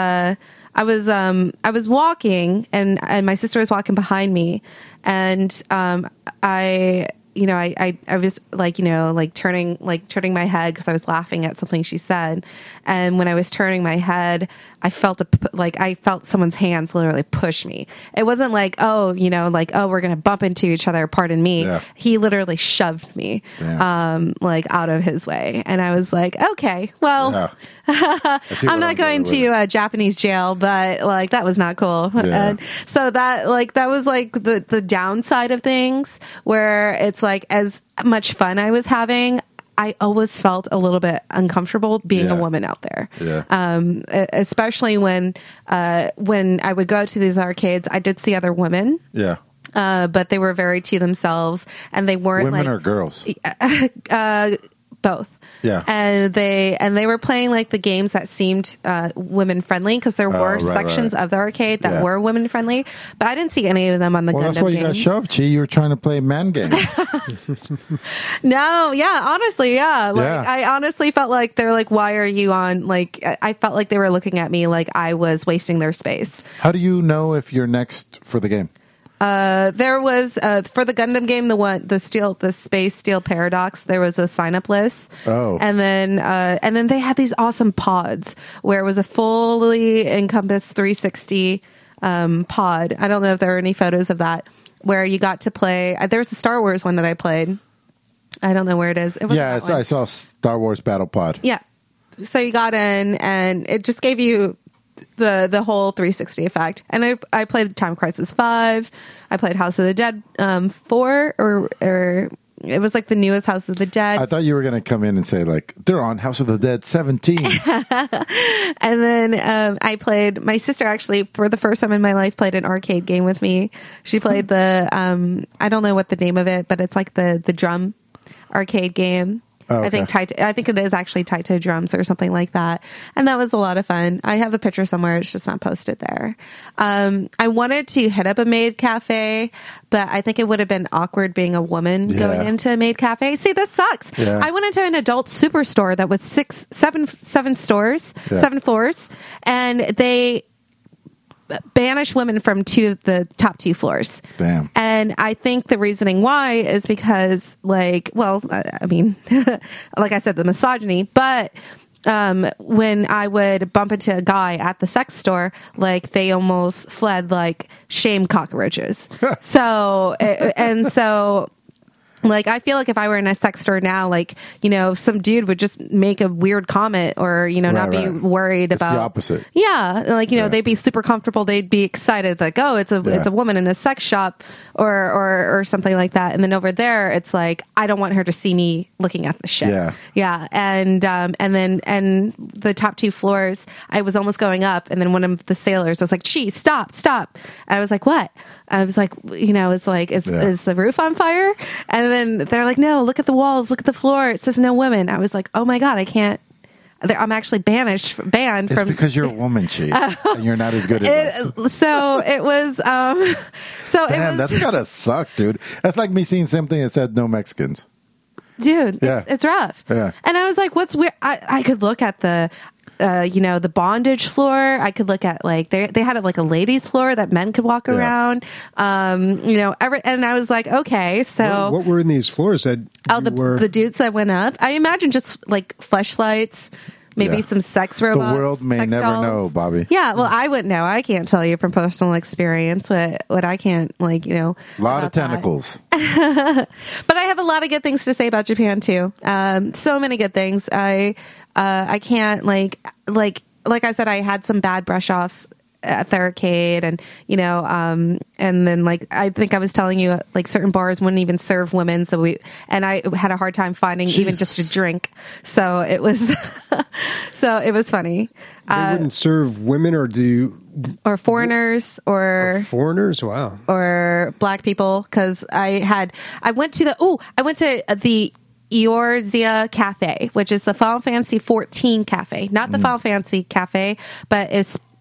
walking and my sister was walking behind me, and I I was like, turning my head because I was laughing at something she said. And when I was turning my head, I felt someone's hands literally push me. It wasn't like, we're going to bump into each other. Pardon me. Yeah. He literally shoved me, out of his way. And I was like, okay, well, I'm not going to Japanese jail, but like, that was not cool. Yeah. And so that was like the downside of things, where it's like, as much fun I was having, I always felt a little bit uncomfortable being a woman out there. Yeah. Especially when I would go to these arcades, I did see other women. Yeah. But they were very to themselves, and they weren't Women like or girls? Both. Yeah. And they were playing like the games that seemed women friendly, because there were sections of the arcade that were women friendly, but I didn't see any of them on the Gundam games. That's why you got shoved, Chi. You were trying to play man games. No, yeah, honestly, yeah. Like, I honestly felt like they're like, why are you on? Like, I felt like they were looking at me like I was wasting their space. How do you know if you're next for the game? There was for the Gundam game, the Space Steel Paradox. There was a sign up list. Oh, and then they had these awesome pods where it was a fully encompassed 360 pod. I don't know if there are any photos of that, where you got to play. There was a Star Wars one that I played. I don't know where it is. I saw Star Wars Battle Pod. Yeah, so you got in, and it just gave you the whole 360 effect. And I played Time Crisis 5. I played House of the Dead 4, or it was like the newest House of the Dead. I thought you were going to come in and say like, they're on House of the Dead 17. And then I played, my sister actually for the first time in my life played an arcade game with me. She played the I don't know what the name of it, but it's like the drum arcade game. Oh, okay. I think it is actually Taito Drums or something like that. And that was a lot of fun. I have the picture somewhere. It's just not posted there. I wanted to hit up a maid cafe, but I think it would have been awkward being a woman going into a maid cafe. See, this sucks. Yeah. I went into an adult superstore that was seven floors, and they banish women from the top 2 floors. Damn. And I think the reasoning why is because, like, well, I mean, like I said, the misogyny, but when I would bump into a guy at the sex store, like, they almost fled like shame cockroaches. So like, I feel like if I were in a sex store now, like, some dude would just make a weird comment, or, not be worried about the opposite. Yeah. Like, they'd be super comfortable. They'd be excited, like, oh, it's a woman in a sex shop or something like that. And then over there, it's like, I don't want her to see me looking at the shit. Yeah. Yeah. And the top 2 floors, I was almost going up. And then one of the sailors was like, "Gee, stop. And I was like, what? I was like, it's like, is the roof on fire? And then they're like, no, look at the walls, look at the floor. It says no women. I was like, oh my God, I can't. I'm actually banned from. It's because you're a woman, Chi, and you're not as good as us. So it was. Damn, that's gotta suck, dude. That's like me seeing something that said no Mexicans. Dude, it's rough. Yeah. And I was like, what's weird? I could look at the bondage floor. I could look at, like, they had like a ladies floor that men could walk around. And I was like, okay, so what were in these floors that the dudes that went up? I imagine just like fleshlights, maybe some sex robots. The world may never know, Bobby. Yeah, well, I wouldn't know. I can't tell you from personal experience what I can't, like, a lot of tentacles. But I have a lot of good things to say about Japan too. So many good things. I can't, like I said, I had some bad brush offs at the arcade, and and then, like, I think I was telling you, like, certain bars wouldn't even serve women, and I had a hard time finding even just a drink. So it was funny. They wouldn't serve women, or foreigners, or foreigners. Wow. Or black people, because I went to the Eorzea Cafe, which is the Final Fantasy 14 cafe, not the Final Fantasy cafe, but it's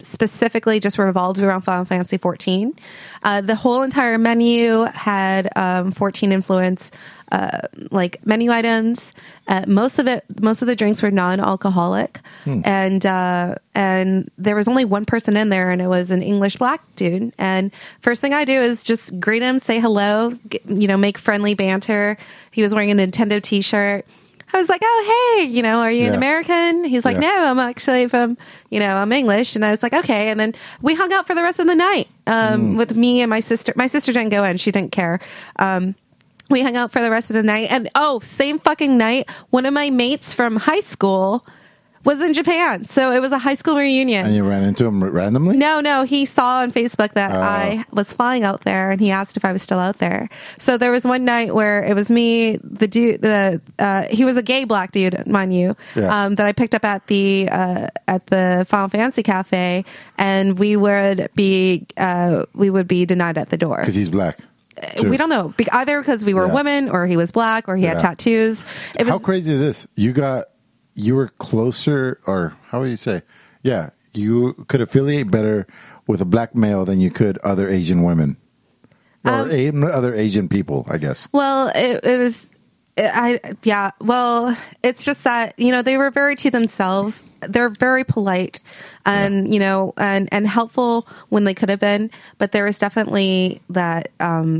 specifically just revolved around Final Fantasy 14. The whole entire menu had 14 influence like menu items. Most of the drinks were non-alcoholic, and there was only one person in there, and it was an English black dude. And first thing I do is just greet him, say hello, make friendly banter. He was wearing a Nintendo T-shirt. I was like, oh, hey, are you an American? He's like, no, I'm actually from, I'm English. And I was like, okay. And then we hung out for the rest of the night with me and my sister. My sister didn't go in. She didn't care. We hung out for the rest of the night. And, same fucking night, one of my mates from high school was in Japan. So it was a high school reunion. And you ran into him randomly? No. He saw on Facebook that I was flying out there, and he asked if I was still out there. So there was one night where it was me, the dude, he was a gay black dude, mind you, that I picked up at the Final Fantasy Cafe, and we would be denied at the door. Because he's black. We don't know. Either because we were women, or he was black, or he had tattoos. How crazy is this? You were closer, or how would you say? Yeah, you could affiliate better with a black male than you could other Asian women. Or other Asian people, I guess. Well, it was... Well, it's just that, they were very to themselves. They're very polite and, and helpful when they could have been. But there was definitely that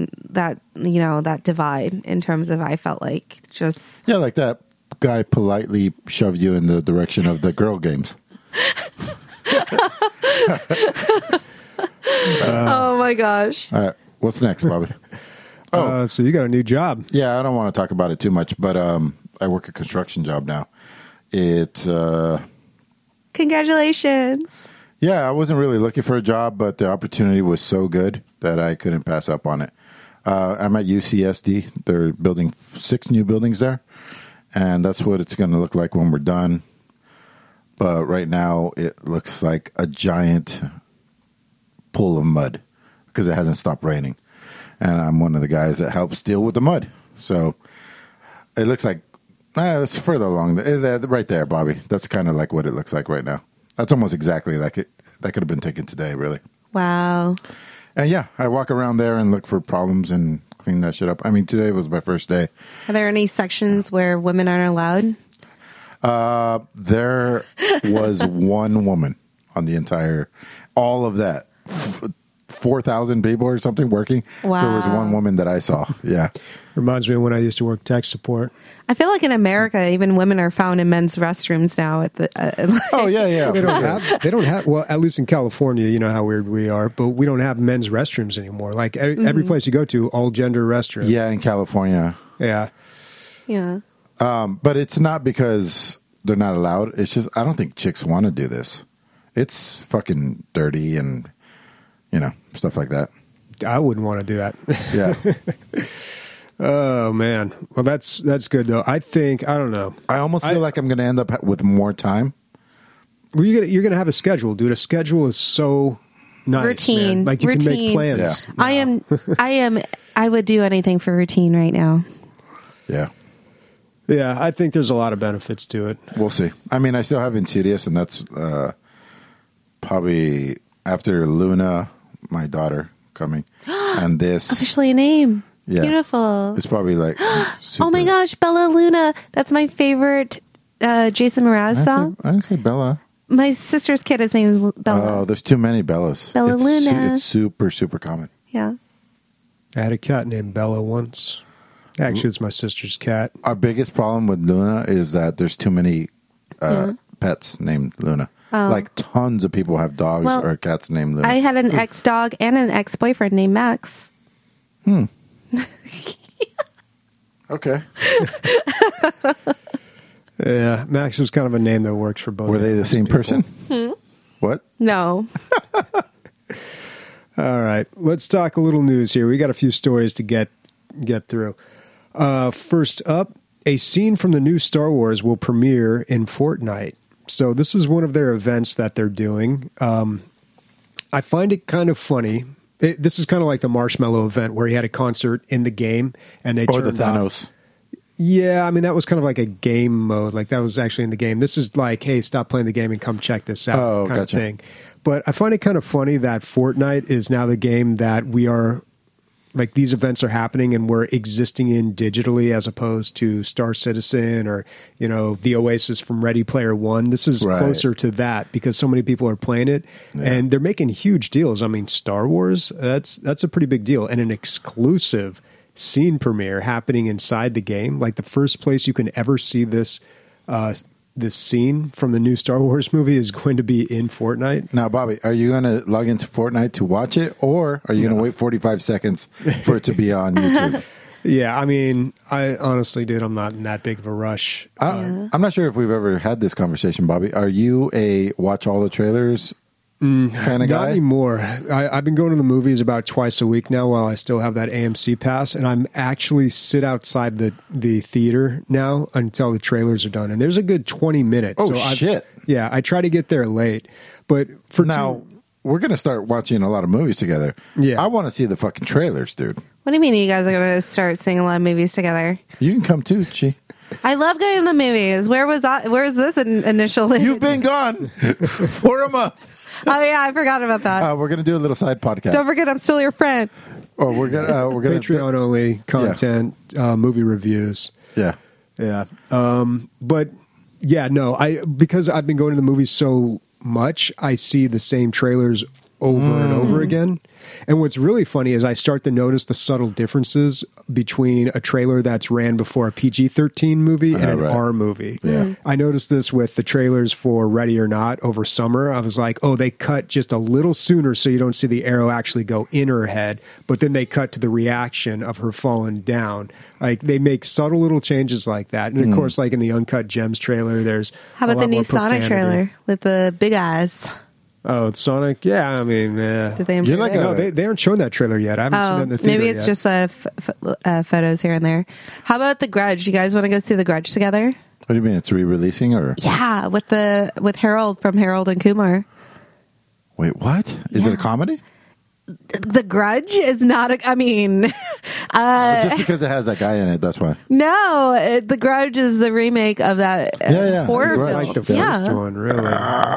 divide in terms of, I felt like just... Yeah, like that guy politely shoved you in the direction of the girl games. Oh my gosh. All right. What's next, Bobby? So you got a new job. Yeah, I don't want to talk about it too much, but I work a construction job now. Congratulations. Yeah, I wasn't really looking for a job, but the opportunity was so good that I couldn't pass up on it. I'm at UCSD. They're building 6 new buildings there, and that's what it's going to look like when we're done. But right now, it looks like a giant pool of mud because it hasn't stopped raining. And I'm one of the guys that helps deal with the mud. So it looks like, it's further along. Right there, Bobby. That's kind of like what it looks like right now. That's almost exactly like it. That could have been taken today, really. Wow. And yeah, I walk around there and look for problems and clean that shit up. I mean, today was my first day. Are there any sections where women aren't allowed? There was one woman on the entire, all of that. 4,000 people or something working. Wow. There was one woman that I saw. Yeah. Reminds me of when I used to work tech support. I feel like in America, even women are found in men's restrooms now. At the oh yeah. They don't have. Well, at least in California, you know how weird we are, but we don't have men's restrooms anymore. Like every place you go to, all gender restrooms. Yeah, in California. Yeah. But it's not because they're not allowed. It's just I don't think chicks want to do this. It's fucking dirty and stuff like that. I wouldn't want to do that. Yeah. Oh man. Well, that's good though. I don't know. I almost feel like I'm going to end up with more time. Well, you're going to have a schedule, dude. A schedule is so nice, routine. Man. Like you can make plans. Yeah. I would do anything for routine right now. Yeah. Yeah, I think there's a lot of benefits to it. We'll see. I mean, I still have Insidious, and that's probably after Luna, my daughter, coming, and this officially a name. Yeah. Beautiful. It's probably like super. Oh my gosh, Bella Luna. That's my favorite Jason Mraz song. I didn't say Bella. My sister's kid, his name is Bella. Oh, there's too many Bellas. Bella Luna. It's super, super common. Yeah. I had a cat named Bella once. Actually, it's my sister's cat. Our biggest problem with Luna is that there's too many pets named Luna. Oh. Like tons of people have dogs or cats named Luna. I had an ex-dog and an ex-boyfriend named Max. Okay. Yeah, Max is kind of a name that works for both. Were they the same person? What? No. All right, let's talk a little news here. We got a few stories to get through. First up, a scene from the new Star Wars will premiere in Fortnite. So this is one of their events that they're doing. I find it kind of funny. This is kind of like the Marshmallow event where he had a concert in the game and they turned the Thanos. Yeah, I mean, that was kind of like a game mode. Like, that was actually in the game. This is like, hey, stop playing the game and come check this out kind gotcha. of thing. But I find it kind of funny that Fortnite is now the game that we are, like, these events are happening and we're existing in digitally as opposed to Star Citizen or, you know, the Oasis from Ready Player One. This is Right. closer to that because so many people are playing it and they're making huge deals. I mean, Star Wars, that's a pretty big deal. And an exclusive scene premiere happening inside the game. Like, the first place you can ever see this scene from the new Star Wars movie is going to be in Fortnite. Now, Bobby, are you going to log into Fortnite to watch it, or are you going to wait 45 seconds for it to be on YouTube? Yeah, I mean, I honestly, dude, I'm not in that big of a rush. I'm not sure if we've ever had this conversation, Bobby. Are you a watch all the trailers kind of Not guy? anymore. I've been going to the movies about twice a week now while I still have that AMC pass, and I'm actually sit outside the theater now until the trailers are done. And there's a good 20 minutes. Oh, shit. Yeah, I try to get there late. But for Now, we're going to start watching a lot of movies together. Yeah. I want to see the fucking trailers, dude. What do you mean you guys are going to start seeing a lot of movies together? You can come too, Chi. I love going to the movies. Where's this initially? You've been gone for a month. Oh yeah, I forgot about that. We're going to do a little side podcast. Don't forget, I'm still your friend. Oh, we're gonna Patreon only content, movie reviews. Yeah. Yeah. But yeah, no, because I've been going to the movies so much, I see the same trailers over and over again. And what's really funny is I start to notice the subtle differences between a trailer that's ran before a PG-13 movie and an right. R movie. Yeah. I noticed this with the trailers for Ready or Not over summer. I was like, oh, they cut just a little sooner so you don't see the arrow actually go in her head, but then they cut to the reaction of her falling down. Like, they make subtle little changes like that. And of course, like in the Uncut Gems trailer, there's How a about lot the new more Sonic profanity. trailer with the big eyes? Oh, it's Sonic? Yeah, I mean, Did they You're improve like it? no, they aren't showing that trailer yet. I haven't seen that in the theater maybe it's yet. just photos here and there. How about The Grudge? You guys want to go see The Grudge together? What do you mean? It's re-releasing or? Yeah, with Harold from Harold and Kumar. Wait, what? Is it a comedy? The Grudge is not a. I mean, Just because it has that guy in it, that's why. no, The Grudge is the remake of that Yeah, horror The Grudge. film. like the first yeah, one, really.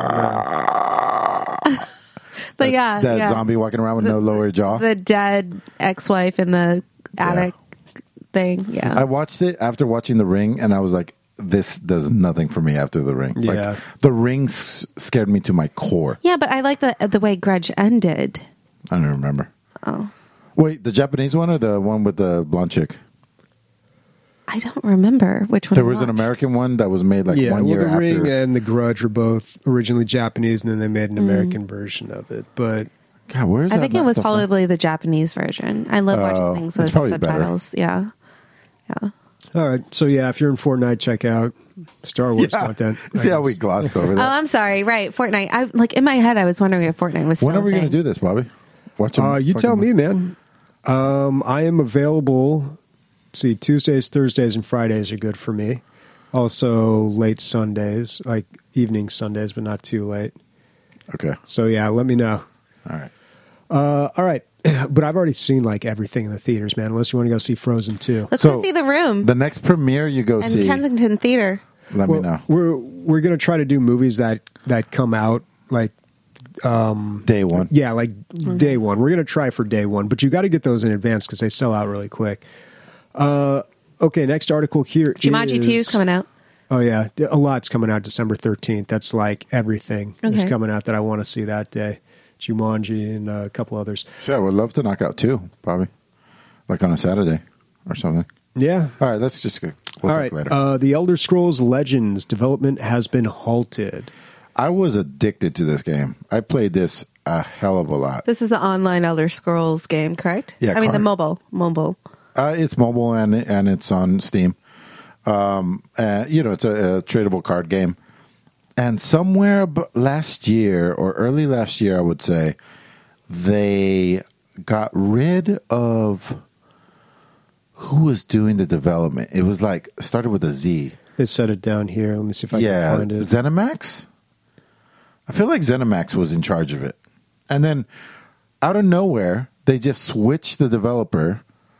but yeah, That yeah. zombie walking around with no lower jaw. the dead ex-wife in the attic thing. Yeah, I watched it after watching The Ring, and I was like, this does nothing for me after The Ring. Yeah. Like, The Ring scared me to my core. yeah, but I like the way Grudge ended. I don't remember. Oh, Wait, the Japanese one or the one with the blonde chick? I don't remember which one. There I was an watched. American one that was made like Yeah, 1 well, year The after. Ring and The Grudge were both originally Japanese, and then they made an American version of it. But God, where is I that? think it was probably the Japanese version. I love watching things it's with probably better. subtitles. Yeah, yeah. all right, so yeah, if you're in Fortnite, check out Star Wars content. See how I we guess. glossed over Oh, that. I'm sorry. Right, Fortnite. I like in my head. I was wondering if Fortnite was. When still are we going going to do this, Bobby? Watch 'em You tell fucking- me, man. I am available. Let's see, Tuesdays, Thursdays, and Fridays are good for me. Also, late Sundays, like evening Sundays, but not too late. Okay. So yeah, let me know. All right. All right, but I've already seen like everything in the theaters, man. Unless you want to go see Frozen 2. Let's So, go see The Room The next premiere you go and see, Kensington Theater. let me know. We're gonna try to do movies that come out like Day one. yeah, like day one. We're gonna try for day one, but you got to get those in advance because they sell out really quick. Okay, next article here Jumanji 2 is coming out. Oh yeah, a lot's coming out December 13th. That's like everything is Okay. coming out that I want to see that day. Jumanji and a couple others. Sure, I would love to knock out 2, Bobby. Like on a Saturday or something. Yeah. All right, let's just go. We'll All talk right. later. The Elder Scrolls Legends development has been halted. I was addicted to this game. I played this a hell of a lot. This is the online Elder Scrolls game, correct? Yeah, I mean the card. mobile. It's mobile and it's on Steam. It's a tradable card game. And somewhere last year or early last year, I would say, they got rid of who was doing the development. It was like started with a Z. They set it down here. Let me see if I can find it. ZeniMax. I feel like ZeniMax was in charge of it, and then out of nowhere, they just switched the developer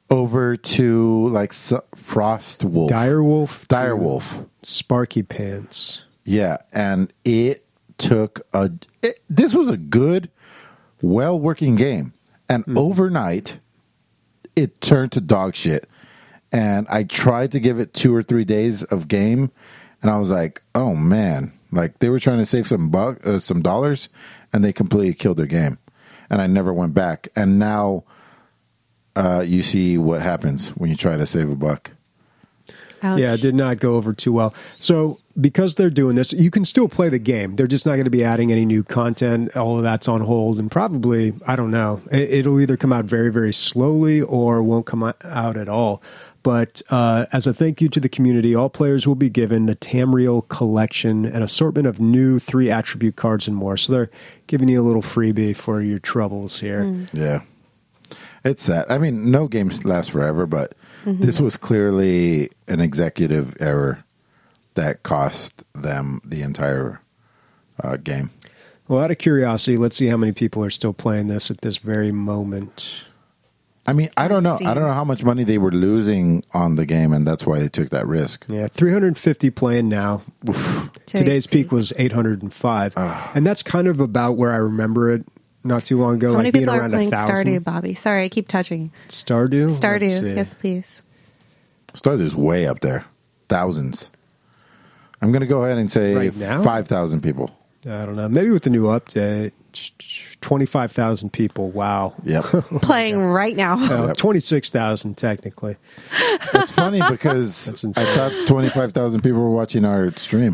over to like Frost Wolf. Direwolf. Direwolf. Sparky Pants. Yeah, and it took this was a good, well-working game. And overnight, it turned to dog shit. And I tried to give it 2 or 3 days of game, and I was like, oh, man. Like, they were trying to save some dollars, and they completely killed their game. And I never went back. And now you see what happens when you try to save a buck. Ouch. Yeah, it did not go over too well. So because they're doing this, you can still play the game. They're just not going to be adding any new content. All of that's on hold. And probably, I don't know, it'll either come out very, very slowly or won't come out at all. But as a thank you to the community, all players will be given the Tamriel collection, an assortment of new 3 attribute cards and more. So they're giving you a little freebie for your troubles here. Yeah. It's sad. I mean, no games last forever, but this was clearly an executive error that cost them the entire game. Well, out of curiosity, let's see how many people are still playing this at this very moment. I mean, I don't know. Steam. I don't know how much money they were losing on the game, and that's why they took that risk. Yeah, 350 playing now. Today's peak was 805. And that's kind of about where I remember it not too long ago, How many like being people are around playing 1,000. Stardew, Bobby? Sorry, I keep touching. Stardew? Let's see. Stardew, yes, please. Stardew's way up there. Thousands. I'm going to go ahead and say Right now? 5,000 people. I don't know. Maybe with the new update, 25,000 people. Wow. Yep. Playing right now. 26,000 technically. It's funny because That's I insane. thought 25,000 people were watching our stream.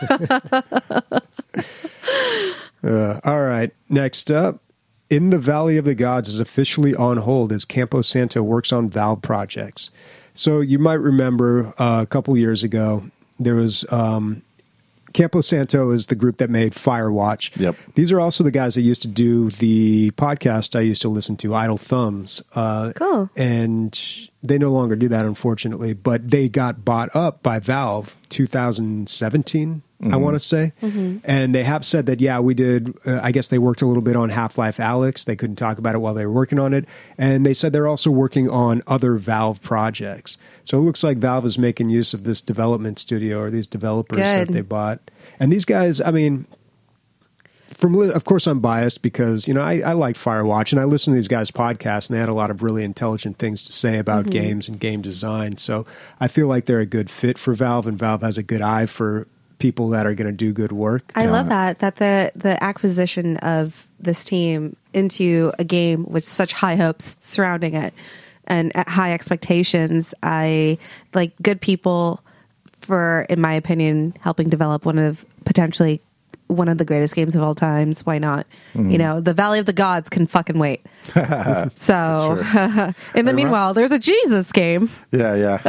All right. Next up, In the Valley of the Gods is officially on hold as Campo Santo works on Valve projects. So you might remember a couple years ago, there was Campo Santo is the group that made Firewatch. Yep. These are also the guys that used to do the podcast I used to listen to, Idle Thumbs. Cool. And they no longer do that, unfortunately. But they got bought up by Valve 2017, I want to say. And they have said that, yeah, we did. I guess they worked a little bit on Half-Life Alyx. They couldn't talk about it while they were working on it. And they said they're also working on other Valve projects. So it looks like Valve is making use of this development studio or these developers that Good. they bought. And these guys, I mean, of course, I'm biased because, you know, I like Firewatch and I listen to these guys' podcasts and they had a lot of really intelligent things to say about games and game design. So I feel like they're a good fit for Valve, and Valve has a good eye for people that are going to do good work. I love that the acquisition of this team into a game with such high hopes surrounding it and at high expectations. I like good people for, in my opinion, helping develop one of the greatest games of all times. Why not? You know, the Valley of the Gods can fucking wait. So in the meanwhile, there's a Jesus game. Yeah, yeah.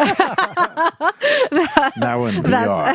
Now in VR.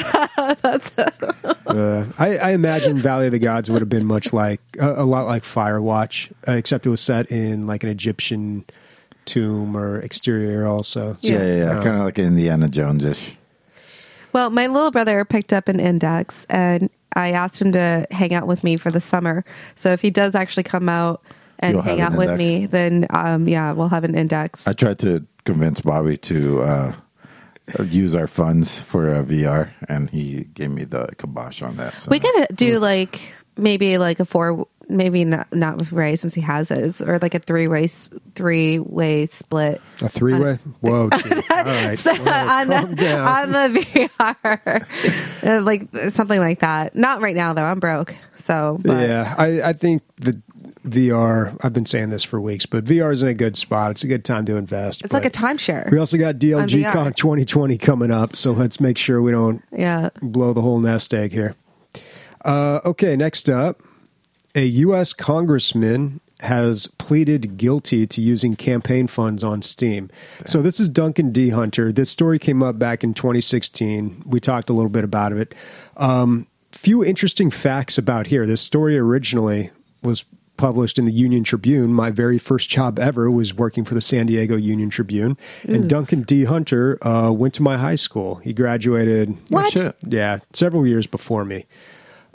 I imagine Valley of the Gods would have been much like a lot like Firewatch, except it was set in like an Egyptian tomb or exterior also. So, Yeah. Kind of like Indiana Jones-ish. Well, my little brother picked up an Index, and I asked him to hang out with me for the summer. So if he does actually come out and You'll hang have out an with me, then yeah, we'll have an Index. I tried to convince Bobby to use our funds for a VR, and he gave me the kibosh on that. So. We could do like maybe like a maybe not with Ray since he has his, or like a three-way split. A 3-way? Whoa. Gee. All right. So, Whoa, calm down. on the VR, like something like that. Not right now though. I'm broke. So but. Yeah, I think the VR, I've been saying this for weeks, but VR is in a good spot. It's a good time to invest. It's like a timeshare. We also got on DLG VR. Con 2020 coming up, so let's make sure we don't Yeah. blow the whole nest egg here. Okay, next up, a U.S. congressman has pleaded guilty to using campaign funds on Steam. So this is Duncan D. Hunter. This story came up back in 2016. We talked a little bit about it. Few interesting facts about here. This story originally was published in the Union Tribune. My very first job ever was working for the San Diego Union Tribune. And Duncan D. Hunter went to my high school. He graduated several years before me.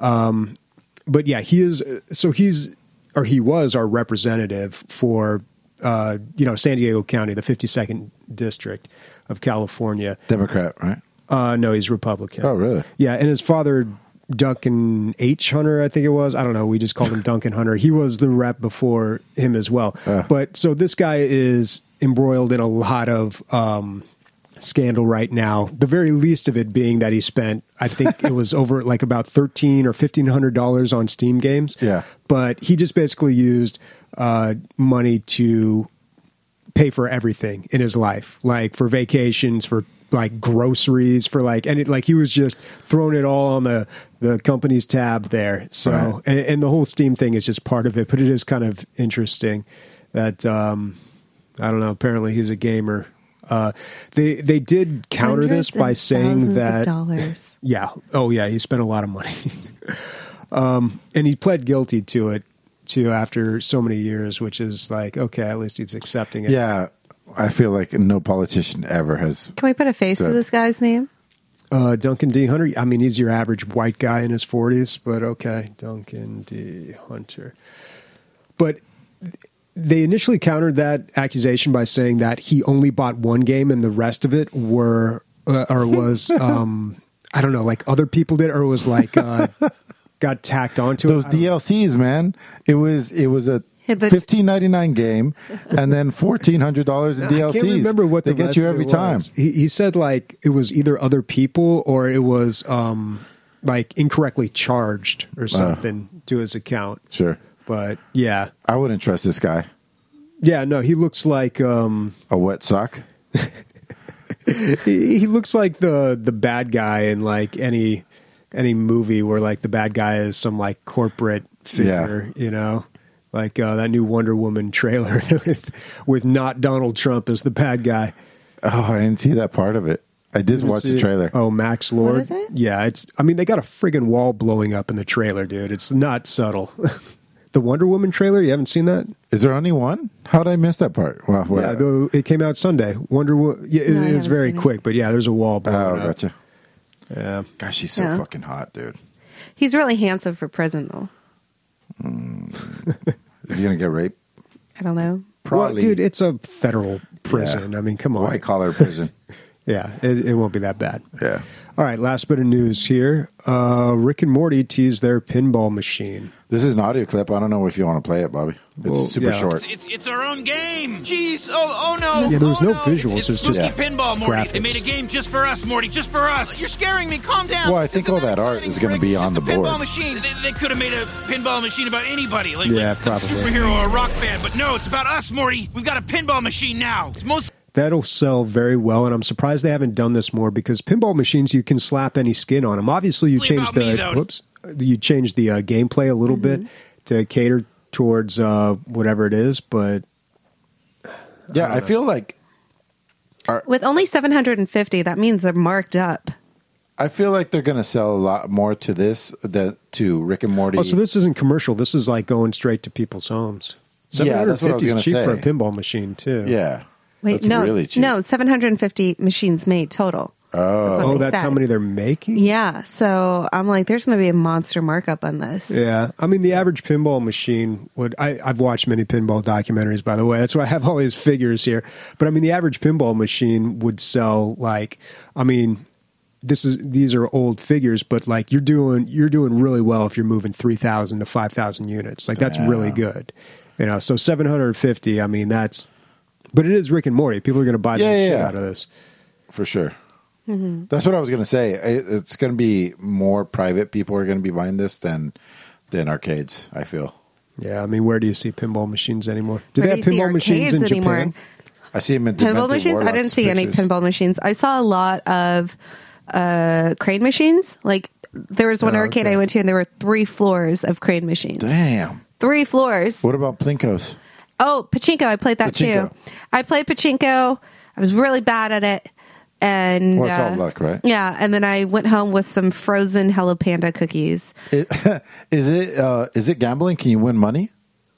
But yeah, he was our representative for San Diego County, the 52nd district of California. Democrat, right? No, he's Republican. Oh, really? Yeah, and his father, Duncan H. Hunter, I think it was. I don't know. We just called him Duncan Hunter. He was the rep before him as well. But so this guy is embroiled in a lot of scandal right now. The very least of it being that he spent, I think it was over like about $1,300 or $1,500 on Steam games. Yeah. But he just basically used money to pay for everything in his life, like for vacations, for like groceries, for like, and he was just throwing it all on the company's tab there. So, right. and the whole Steam thing is just part of it, but it is kind of interesting that, I don't know, apparently he's a gamer. They did counter this by saying that, dollars. yeah. Oh yeah. He spent a lot of money. And he pled guilty to it too after so many years, which is like, okay, at least he's accepting it. Yeah. I feel like no politician ever has. Can we put a face to this guy's name? Duncan D. Hunter. I mean, he's your average white guy in his 40s, but okay. Duncan D. Hunter. But they initially countered that accusation by saying that he only bought one game and the rest of it was, I don't know, like other people did, or it was like, got tacked onto Those it. DLCs, man. It was a $15.99 game, and then $1,400 in DLCs. I can't remember what they get you every time. He said like it was either other people or it was like incorrectly charged or something to his account. Sure, but yeah, I wouldn't trust this guy. Yeah, no, he looks like a wet sock. he looks like the bad guy in like any movie where like the bad guy is some like corporate figure, you know. Like that new Wonder Woman trailer with not Donald Trump as the bad guy. Oh, I didn't see that part of it. I did watch the trailer. Oh, Max Lord. What is it? Yeah, they got a friggin' wall blowing up in the trailer, dude. It's not subtle. The Wonder Woman trailer, you haven't seen that? Is there only one? How did I miss that part? Well, yeah, it came out Sunday. Wonder Woman. Yeah, it was very quick, but yeah, there's a wall blowing up. Gotcha. Yeah. Gosh, she's so fucking hot, dude. He's really handsome for prison, though. Is he gonna get raped? I don't know. Probably. Well, dude, it's a federal prison. Yeah. I mean, come on. White collar prison. Yeah, it won't be that bad. Yeah. All right, last bit of news here. Rick and Morty teased their pinball machine. This is an audio clip. I don't know if you want to play it, Bobby. It's super short. It's our own game. Jeez. Oh no. Yeah, there was no visuals. It's just pinball, Morty. graphics. They made a game just for us, Morty. Just for us. You're scaring me. Calm down. Well, I think all that art is going to be on the board. Pinball machine. They could have made a pinball machine about anybody, like probably. some superhero or a rock band. But no, it's about us, Morty. We've got a pinball machine now. It's most. That'll sell very well, and I'm surprised they haven't done this more because pinball machines, you can slap any skin on them. Obviously, you changed the gameplay a little bit to cater towards whatever it is, but yeah, I feel like with only 750, that means they're marked up. I feel like they're going to sell a lot more to this than to Rick and Morty. Oh, so this isn't commercial. This is like going straight to people's homes. Yeah, that's what I was going to say. Cheap for a pinball machine too. Yeah. Wait, that's no, really cheap. no, 750 machines made total. Oh, that's how many they're making? Yeah, so I'm like, there's going to be a monster markup on this. Yeah, I mean, the average pinball machine would. I've watched many pinball documentaries, by the way. That's why I have all these figures here. But I mean, the average pinball machine would sell like, I mean, these are old figures, but like you're doing really well if you're moving 3,000 to 5,000 units. Like that's really good. You know, so 750. I mean, that's. But it is Rick and Morty. People are going to buy the shit out of this. For sure. Mm-hmm. That's what I was going to say. It's going to be more private people are going to be buying this than arcades, I feel. Yeah, I mean, where do you see pinball machines anymore? Do they have pinball machines in Japan? I see them in pinball machines. I didn't see any pinball machines. I saw a lot of crane machines. Like there was one arcade I went to, and there were 3 floors of crane machines. Damn, 3 floors. What about Plinkos? Oh, pachinko. I played that too. I played pachinko. I was really bad at it. And it's all luck, right? Yeah, and then I went home with some frozen Hello Panda cookies. Is it gambling? Can you win money?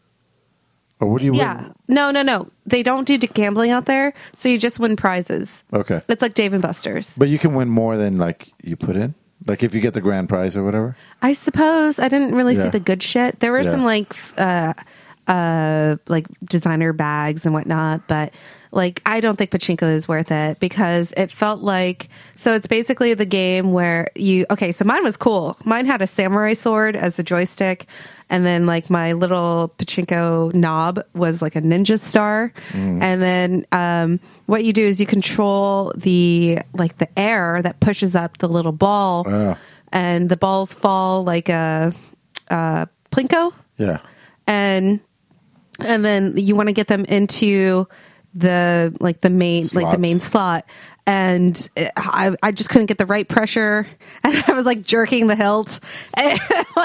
Or what do you win? No. They don't do gambling out there, so you just win prizes. Okay. It's like Dave & Buster's. But you can win more than like you put in? Like if you get the grand prize or whatever? I suppose. I didn't really see the good shit. There were some like like designer bags and whatnot, but like I don't think pachinko is worth it because it felt like, so it's basically the game where so mine was cool. Mine had a samurai sword as the joystick, and then like my little pachinko knob was like a ninja star. And then what you do is you control the air that pushes up the little ball, and the balls fall like a plinko. Yeah. And then you want to get them into the main slot, and I just couldn't get the right pressure, and I was like jerking the hilt, and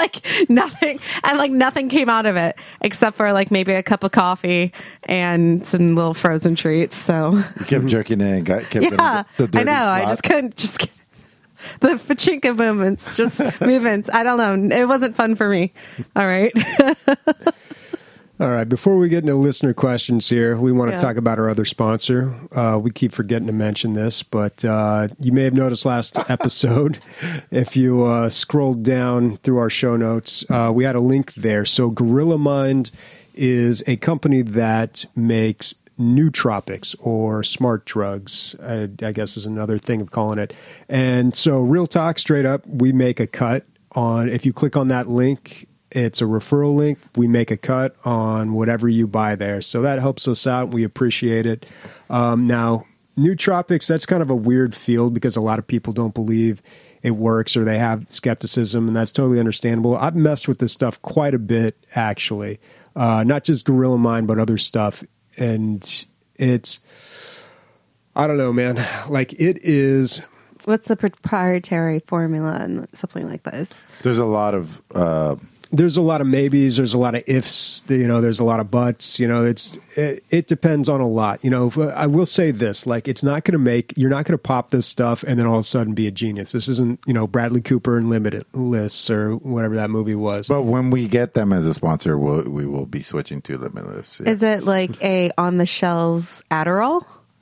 nothing came out of it except for like maybe a cup of coffee and some little frozen treats. So you kept jerking it and kept yeah, getting the dirty I know. slot. I just couldn't the pachinko movements. I don't know. It wasn't fun for me. All right. All right, before we get into listener questions here, we want to talk about our other sponsor. We keep forgetting to mention this, but you may have noticed last episode, if you scrolled down through our show notes, we had a link there. So Gorilla Mind is a company that makes nootropics or smart drugs, I guess is another thing of calling it. And so real talk, straight up, we make a cut on, if you click on that link, it's a referral link. We make a cut on whatever you buy there. So that helps us out. We appreciate it. Now, nootropics, that's kind of a weird field because a lot of people don't believe it works or they have skepticism, and that's totally understandable. I've messed with this stuff quite a bit, actually. Not just Gorilla Mind, but other stuff. And it's, I don't know, man. Like it is... What's the proprietary formula in something like this? There's a lot of maybes. There's a lot of ifs. There's a lot of buts. It depends on a lot. I will say this: like, you're not going to pop this stuff and then all of a sudden be a genius. This isn't Bradley Cooper and Limitless or whatever that movie was. But when we get them as a sponsor, we will be switching to Limitless. Yeah. Is it like a on the shelves Adderall?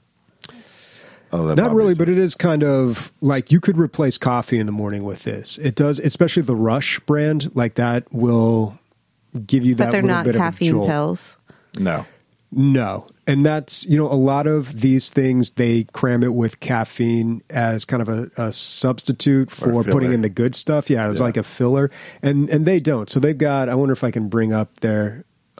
Not really, but it is kind of like you could replace coffee in the morning with this. It does, especially the Rush brand, like that will give you that little bit of a jolt. But they're not caffeine pills. No. And that's, a lot of these things, they cram it with caffeine as kind of a substitute for putting in the good stuff. Yeah, it's like a filler. And they don't. So they've got, I wonder if I can bring up their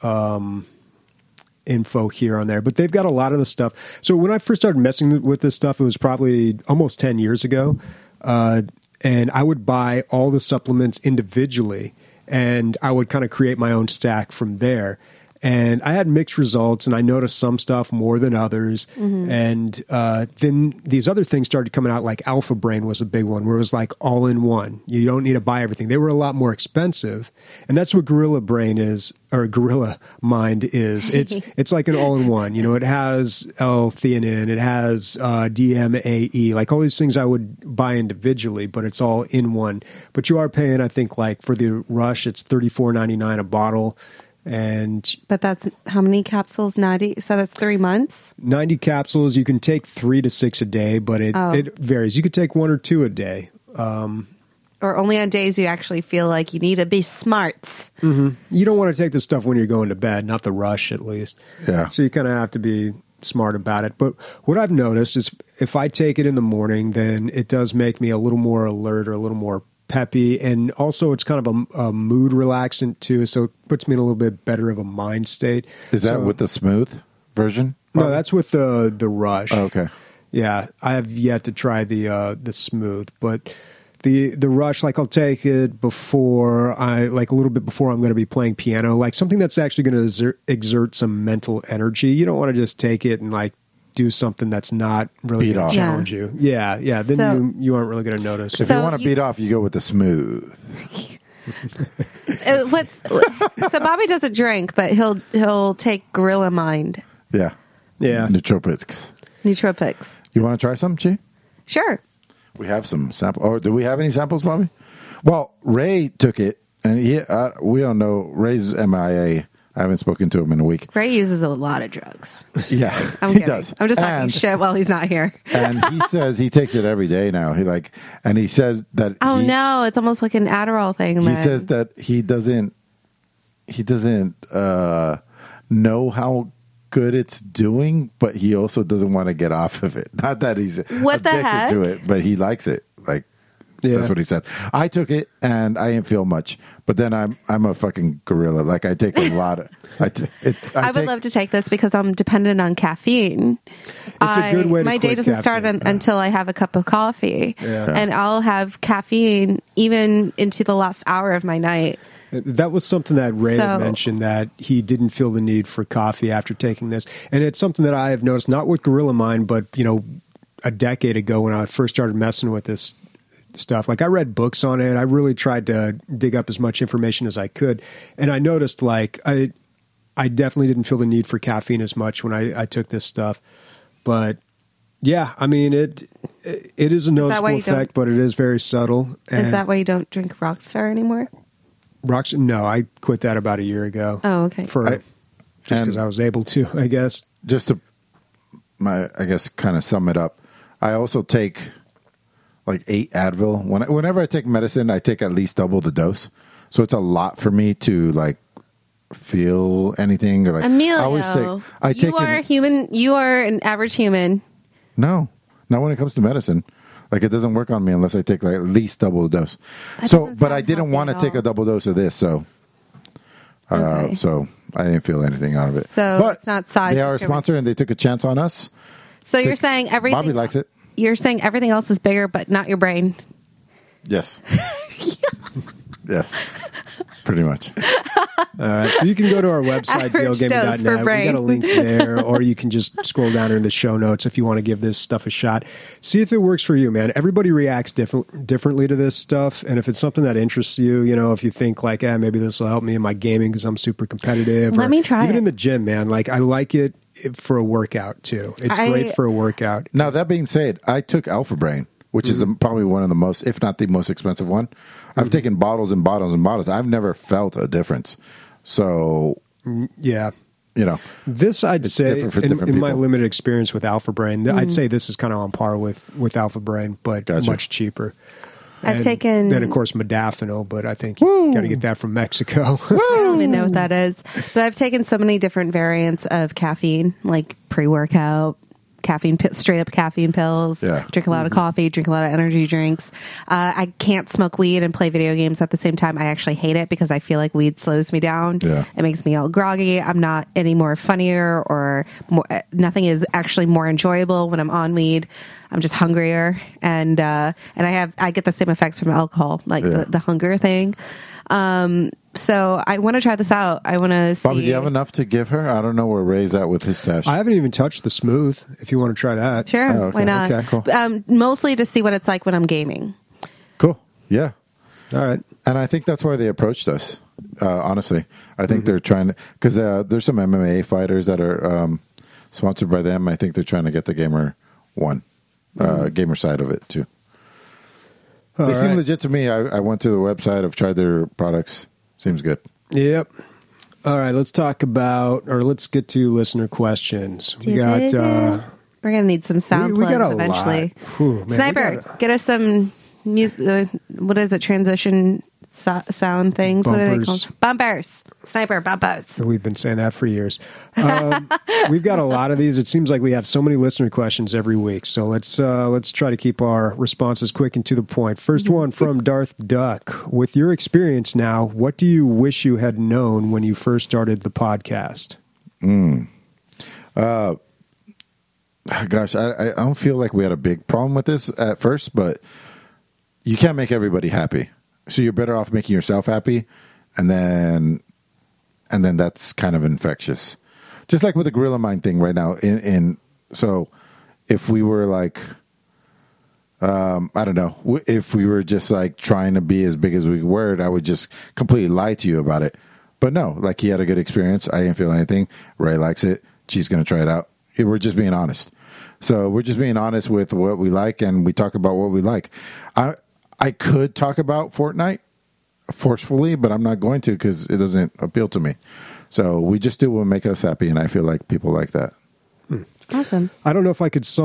info here on there, but they've got a lot of the stuff. So when I first started messing with this stuff, it was probably almost 10 years ago. And I would buy all the supplements individually and I would kind of create my own stack from there. And I had mixed results, and I noticed some stuff more than others. Mm-hmm. And then these other things started coming out, like Alpha Brain was a big one, where it was like all in one. You don't need to buy everything. They were a lot more expensive. And that's what Gorilla Brain is, or Gorilla Mind is. It's like an all in one. It has L-theanine, it has DMAE, like all these things I would buy individually, but it's all in one. But you are paying, I think, like for the Rush, it's $34.99 a bottle. But that's how many capsules? 90. So that's 3 months. 90 capsules. You can take 3 to 6 a day, but it varies. You could take 1 or 2 a day, or only on days you actually feel like you need to be smarts. Mm-hmm. You don't want to take this stuff when you're going to bed, not the Rush at least. Yeah. So you kind of have to be smart about it. But what I've noticed is if I take it in the morning, then it does make me a little more alert or a little more peppy, and also it's kind of a mood relaxant too, so it puts me in a little bit better of a mind state. Is that with the smooth version? No, that's with the Rush. Oh, okay. Yeah, I have yet to try the smooth, but the Rush, like I'll take it before a little bit before I'm going to be playing piano, like something that's actually going to exert some mental energy. You don't want to just take it and like do something that's not really going to challenge you. Yeah. Then you aren't really going to notice. If you want to beat off, you go with the smooth. So Bobby doesn't drink, but he'll take Gorilla Mind. Yeah. Nootropics. You want to try some, Chi? Sure. We have some samples. Oh, do we have any samples, Bobby? Well, Ray took it, and we don't know. Ray's MIA. I haven't spoken to him in a week. Ray uses a lot of drugs. Yeah, he does. I'm just talking shit while he's not here. And he says he takes it every day now. He said that. Oh no, it's almost like an Adderall thing. He says that he doesn't know how good it's doing, but he also doesn't want to get off of it. Not that he's What the addicted heck? to it, but he likes it. Like, Yeah. that's what he said. I took it and I didn't feel much, but then I'm a fucking gorilla. Like, I take a lot of. I would love to take this because I'm dependent on caffeine. It's a good way to my day quit doesn't start caffeine. until I have a cup of coffee, Yeah. and I'll have caffeine even into the last hour of my night. That was something that Ray had So- mentioned, that he didn't feel the need for coffee after taking this. And it's something that I have noticed, not with Gorilla Mind, but, a decade ago when I first started messing with this stuff. Like, I read books on it. I really tried to dig up as much information as I could. And I noticed, like, I definitely didn't feel the need for caffeine as much when I took this stuff. But yeah, I mean, it is a noticeable you don't- effect, but it is very subtle. Is that why you don't drink Rockstar anymore? No, I quit that about a year ago. Oh, okay. Just because I was able to, I guess. Just to, I guess, kind of sum it up. I also take like 8 Advil. Whenever I take medicine, I take at least double the dose. So it's a lot for me to like feel anything. Or like, Emilio, I always take. you are human. You are an average human. No, not when it comes to medicine. Like, it doesn't work on me unless I take like at least double the dose. That So, doesn't but I sound didn't healthy want to at take a all. double dose of this. So, Okay. so I didn't feel anything out of it. So but it's not size, They are a it's different. sponsor, and they took a chance on us. So you're saying everything. Bobby likes it. You're saying everything else is bigger, but not your brain. Yes. Yes. Pretty much. All right. So you can go to our website, Average dose dealgaming.net. for We brain. got a link there, or you can just scroll down in the show notes if you want to give this stuff a shot. See if it works for you, man. Everybody reacts differently to this stuff. And if it's something that interests you, if you think like, maybe this will help me in my gaming because I'm super competitive. Let me try even it. in the gym, man. Like, I like it for a workout too. It's great for a workout. Now, that being said, I took Alpha Brain, which is probably one of the most, if not the most expensive one. I've taken bottles and bottles and bottles. I've never felt a difference. So, Yeah. This, I'd It's say, different for different in my people. limited experience with Alpha Brain, I'd say this is kind of on par with Alpha Brain, but Gotcha. much cheaper. I've And taken- then, of course, modafinil, but I think you got to get that from Mexico. I don't even know what that is. But I've taken so many different variants of caffeine, like pre-workout, straight up caffeine pills. Yeah. Drink a lot of coffee, drink a lot of energy drinks. I can't smoke weed and play video games at the same time. I actually hate it because I feel like weed slows me down. Yeah. It makes me all groggy. I'm not any more funnier or more, nothing is actually more enjoyable when I'm on weed. I'm just hungrier, and I get the same effects from alcohol, like Yeah. the hunger thing. So I want to try this out. I want to see. Bobby, do you have enough to give her? I don't know where Ray's at with his stash. I haven't even touched the smooth, if you want to try that. Sure, Oh, okay. why not? Okay, cool. Mostly to see what it's like when I'm gaming. Cool. Yeah. All right. And I think that's why they approached us. Honestly, I think they're trying to, because there's some MMA fighters that are sponsored by them. I think they're trying to get the gamer side of it too. All They seem right. legit to me. I went to the website. I've tried their products. Seems good. Yep. All right. Let's get to listener questions. We got. We're gonna need some sound we got plugs a eventually. lot. Whew, man, we Sniper, got get us some music. What is it? Transition sound things. What are they Bumpers. called? Bumpers. Sniper bumpers. We've been saying that for years. We've got a lot of these. It seems like we have so many listener questions every week. So let's try to keep our responses quick and to the point. First one from Darth Duck. With your experience now, what do you wish you had known when you first started the podcast? Gosh, I don't feel like we had a big problem with this at first, but you can't make everybody happy. So you're better off making yourself happy, and then that's kind of infectious. Just like with the Gorilla Mind thing right now. So if we were like, I don't know, if we were just like trying to be as big as we were, I would just completely lie to you about it. But no, like, he had a good experience. I didn't feel anything. Ray likes it. She's going to try it out. We're just being honest. So we're just being honest with what we like, and we talk about what we like. I could talk about Fortnite forcefully, but I'm not going to because it doesn't appeal to me. So we just do what make us happy, and I feel like people like that. Awesome. I don't know if I could sum up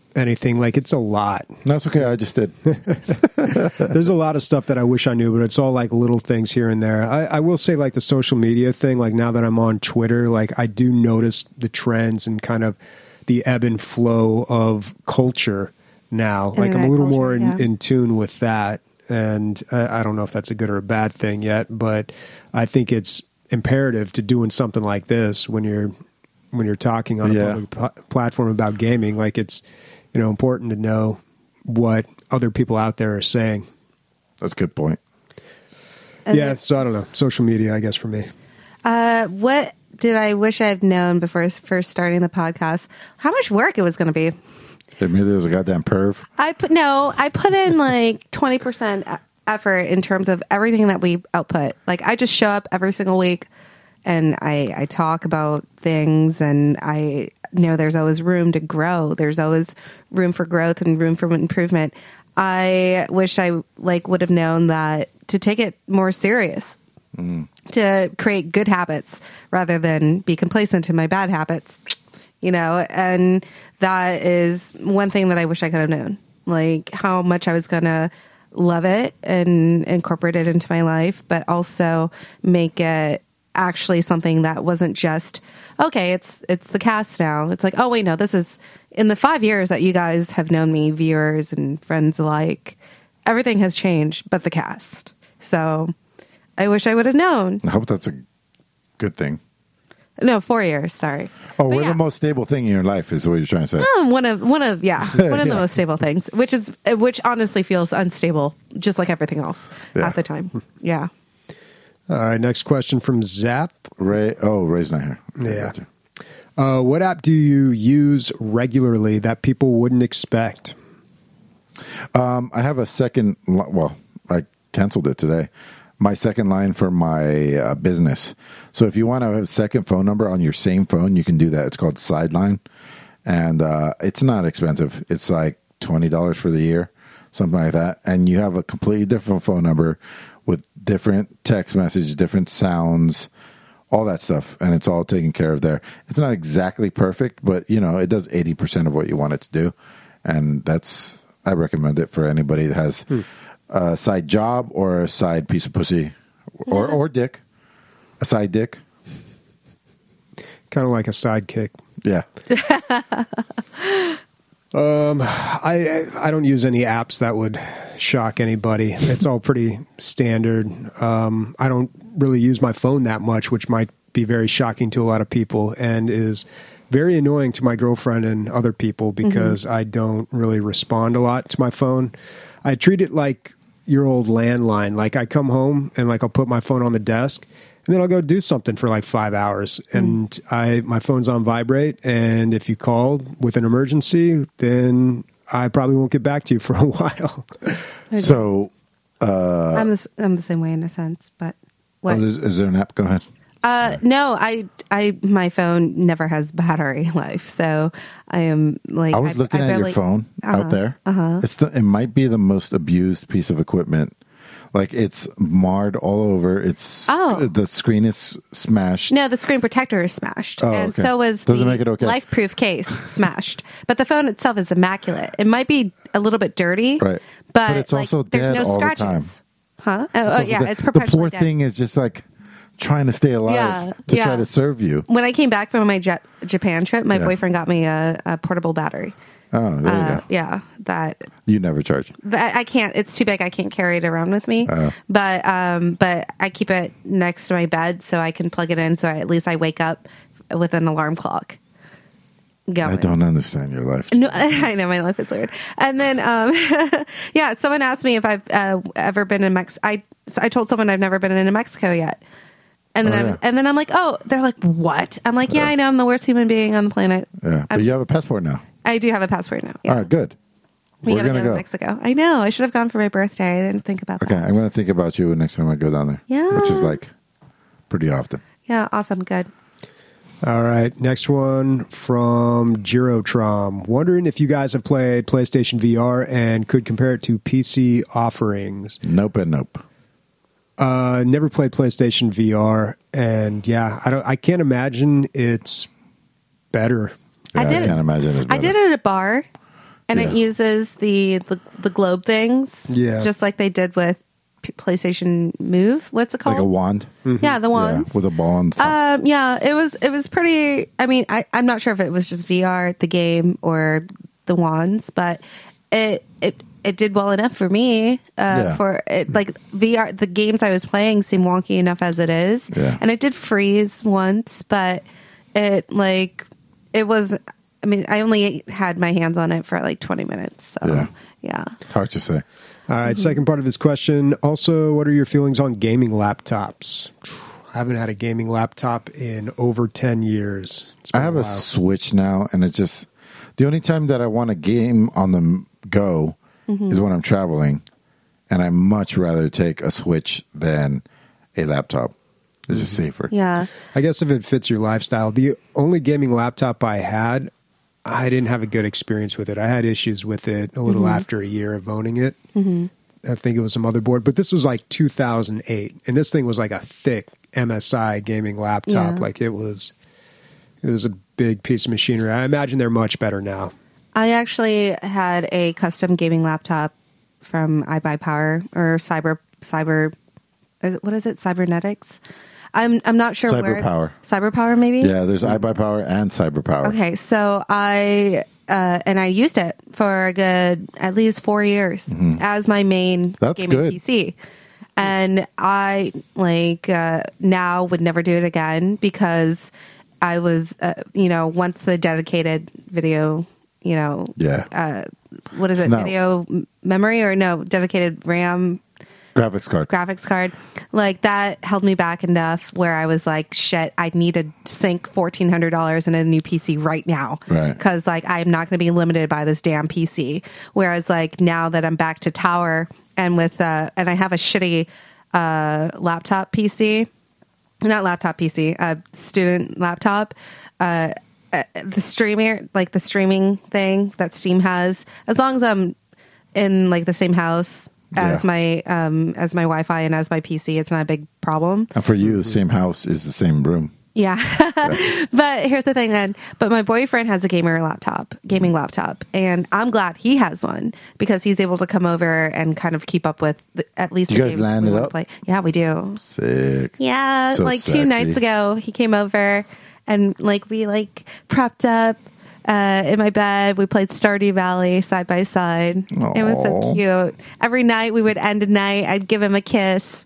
anything. Like, it's a lot. That's okay. I just did. There's a lot of stuff that I wish I knew, but it's all like little things here and there. I will say, like, the social media thing, like now that I'm on Twitter, like I do notice the trends and kind of the ebb and flow of culture now. Like I'm a little more in tune with that. And I don't know if that's a good or a bad thing yet, but I think it's imperative to doing something like this when you're talking on a public platform about gaming. Like it's, important to know what other people out there are saying. That's a good point. Yeah, so I don't know. Social media, I guess, for me. What did I wish I'd known before first starting the podcast? How much work it was going to be. Admitted it was a goddamn perv. I put in like 20% effort in terms of everything that we output. Like I just show up every single week and I talk about things, and I know there's always room to grow. There's always room for growth and room for improvement. I wish I would have known that to take it more serious, to create good habits rather than be complacent in my bad habits, and that is one thing that I wish I could have known, like how much I was going to love it and incorporate it into my life, but also make it actually something that wasn't just, okay, it's the cast now. It's like, oh wait, no, this is in the 5 years that you guys have known me, viewers and friends alike, everything has changed but the cast. So I wish I would have known. I hope that's a good thing. No, 4 years, sorry. Oh, we're the most stable thing in your life is what you're trying to say. One of the most stable things, which honestly feels unstable, just like everything else at the time. Yeah. All right, next question from Zap. Ray. Oh, Ray's not here. Yeah. What app do you use regularly that people wouldn't expect? I have a second. Well, I canceled it today. My second line for my business. So if you want a second phone number on your same phone, you can do that. It's called Sideline, and it's not expensive. It's like $20 for the year, something like that. And you have a completely different phone number with different text messages, different sounds, all that stuff, and it's all taken care of there. It's not exactly perfect, but it does 80% of what you want it to do, and I recommend it for anybody that has a side job or a side piece of pussy or dick, a side dick, kind of like a sidekick. Yeah. I don't use any apps that would shock anybody. It's all pretty standard. I don't really use my phone that much, which might be very shocking to a lot of people and is very annoying to my girlfriend and other people because I don't really respond a lot to my phone. I treat it like your old landline. Like I come home and I'll put my phone on the desk and then I'll go do something for like 5 hours. And my phone's on vibrate. And if you called with an emergency, then I probably won't get back to you for a while. So I'm the same way in a sense, but what? Oh, is there an app? Go ahead. No, my phone never has battery life, so I am like. I was looking at your phone out there. It might be the most abused piece of equipment. Like it's marred all over. The screen is smashed. No, the screen protector is smashed, and okay. so is Doesn't the make it okay. LifeProof case smashed. But the phone itself is immaculate. It might be a little bit dirty, right? But it's also there's dead no all scratches. the time. Huh? It's perpetually the poor dead. thing is just like trying to stay alive to try to serve you. When I came back from my Japan trip, my boyfriend got me a portable battery. Oh, there you go. Yeah, that you never charge. I can't. It's too big. I can't carry it around with me. But I keep it next to my bed so I can plug it in. So at least I wake up with an alarm clock going. I don't understand your life. No, I know my life is weird. And then someone asked me if I've ever been in Mexico. I told someone I've never been in Mexico yet. And then I'm like, oh, they're like, what? I'm like, yeah, I know. I'm the worst human being on the planet. Yeah, but you have a passport now. I do have a passport now. Yeah. All right, good. We're going to go to Mexico. I know. I should have gone for my birthday. I didn't think about that. Okay, I'm going to think about you next time I go down there. Yeah. Which is like pretty often. Yeah, awesome. Good. All right, next one from Girotrom. Wondering if you guys have played PlayStation VR and could compare it to PC offerings. Nope and nope. Never played PlayStation VR, and I can't imagine it's better. Yeah, I can't imagine it's better. I did it at a bar. And Yeah. it uses the globe things, Yeah. just like they did with PlayStation Move. What's it called? Like a wand. Yeah, the wands. Yeah, with a ball on top. Yeah, it was pretty. I mean, I'm not sure if it was just VR, the game, or the wands, but it did well enough for me. Yeah. For it, like VR, the games I was playing seemed wonky enough as it is, Yeah. and it did freeze once, but it was. I mean, I only had my hands on it for like 20 minutes. So yeah. Hard to say. All right, second part of his question. Also, what are your feelings on gaming laptops? I haven't had a gaming laptop in over 10 years. It's been I have a while. Switch now, and it just the only time that I want a game on the go is when I'm traveling, and I much rather take a Switch than a laptop. It's just safer. Yeah. I guess if it fits your lifestyle. The only gaming laptop I had, I didn't have a good experience with it. I had issues with it a little after a year of owning it. I think it was a motherboard, but this was like 2008, and this thing was like a thick MSI gaming laptop. Yeah. Like it was a big piece of machinery. I imagine they're much better now. I actually had a custom gaming laptop from iBuyPower or Cyber. What is it? Cybernetics. I'm not sure where. Cyberpower, maybe. Yeah, there's iBuyPower and CyberPower. Okay, so I used it for a good at least 4 years as my main That's gaming good. PC, and I now would never do it again because I was once the dedicated video what is it, Snow. video memory or no dedicated RAM graphics card, like that held me back enough where I was like, shit, I need to sink $1,400 in a new PC right now. Right. Cause like, I'm not going to be limited by this damn PC. Whereas like now that I'm back to Tower and with, and I have a shitty, laptop PC, not laptop PC, student laptop, the streaming thing that Steam has, as long as I'm in like the same house as my Wi-Fi and as my PC, it's not a big problem. And for you, the same house is the same room. Yeah. But here's the thing then. But my boyfriend has a gaming laptop, and I'm glad he has one because he's able to come over and kind of keep up with at least You the guys games land we it want up? to play. Yeah, we do. Sick. Yeah, So like sexy. 2 nights ago, he came over and like we like prepped up in my bed. We played Stardew Valley side by side. It was so Aw. cute. Every night we would end a night. I'd give him a kiss.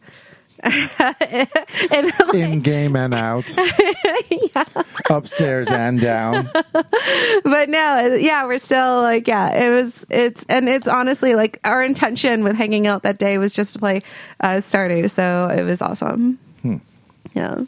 And, like, In game and out. Upstairs and down. but no, yeah, we're still like, yeah, it's honestly like our intention with hanging out that day was just to play Stardew. So it was awesome. Yeah.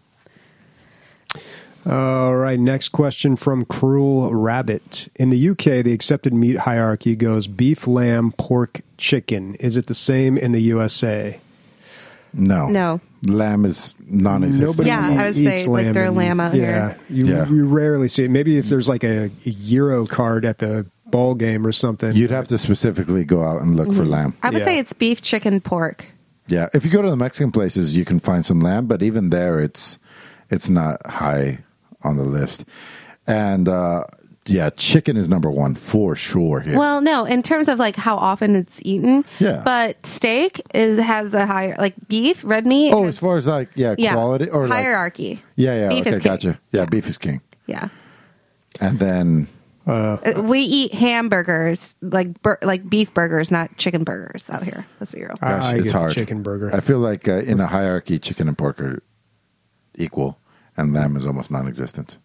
All right, next question from Cruel Rabbit. In the UK, the accepted meat hierarchy goes beef, lamb, pork, chicken. Is it the same in the USA? No. Lamb is non-existent. Nobody Yeah, I would eats say, like, they're in- lamb out yeah, here. You rarely see it. Maybe if there's like a Euro card at the ball game or something. You'd have to specifically go out and look for lamb. I would Yeah. say it's beef, chicken, pork. Yeah, if you go to the Mexican places, you can find some lamb, but even there, it's not high on the list. And chicken is number one for sure here. Well, no, in terms of like how often it's eaten. Yeah. But steak has a higher, like beef, red meat. oh, has- as far as like quality or like hierarchy. yeah, Beef okay, is king. gotcha. Yeah, beef is king, Yeah. and then We eat hamburgers, like beef burgers, not chicken burgers out here. Let's be real. gosh, I it's get the hard. chicken burger. I feel like in a hierarchy, chicken and pork are equal, and lamb is almost non-existent.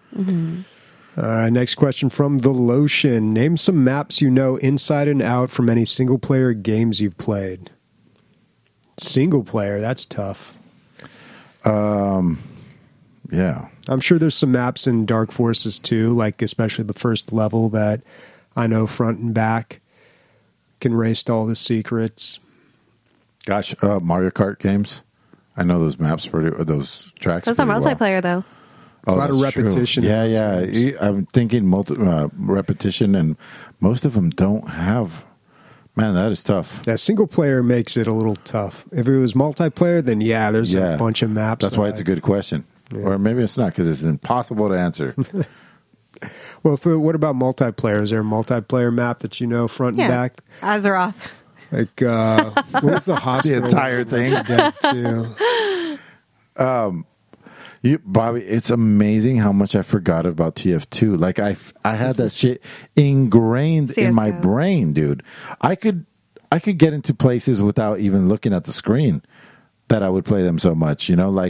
Next question from The Lotion. Name some maps you know inside and out from any single-player games you've played. Single player, that's tough. Yeah, I'm sure there's some maps in Dark Forces too, like especially the first level that I know front and back. Can race to all the secrets. gosh, Mario Kart games. I know those maps those tracks. Those are pretty well. multiplayer, though. Oh, A lot of that's true. repetition. Yeah. I'm thinking repetition, and most of them don't have. Man, that is tough. That single player makes it a little tough. If it was multiplayer, then there's a bunch of maps. That's why it's a good question. Or maybe it's not because it's impossible to answer. Well, what about multiplayer? Is there a multiplayer map that you know front and back? Azeroth. Like, what's the hospital? The entire thing. Dead too. Bobby, it's amazing how much I forgot about TF2. Like I had that shit ingrained in my CS:GO. brain, dude. I could get into places without even looking at the screen that I would play them so much. You know, like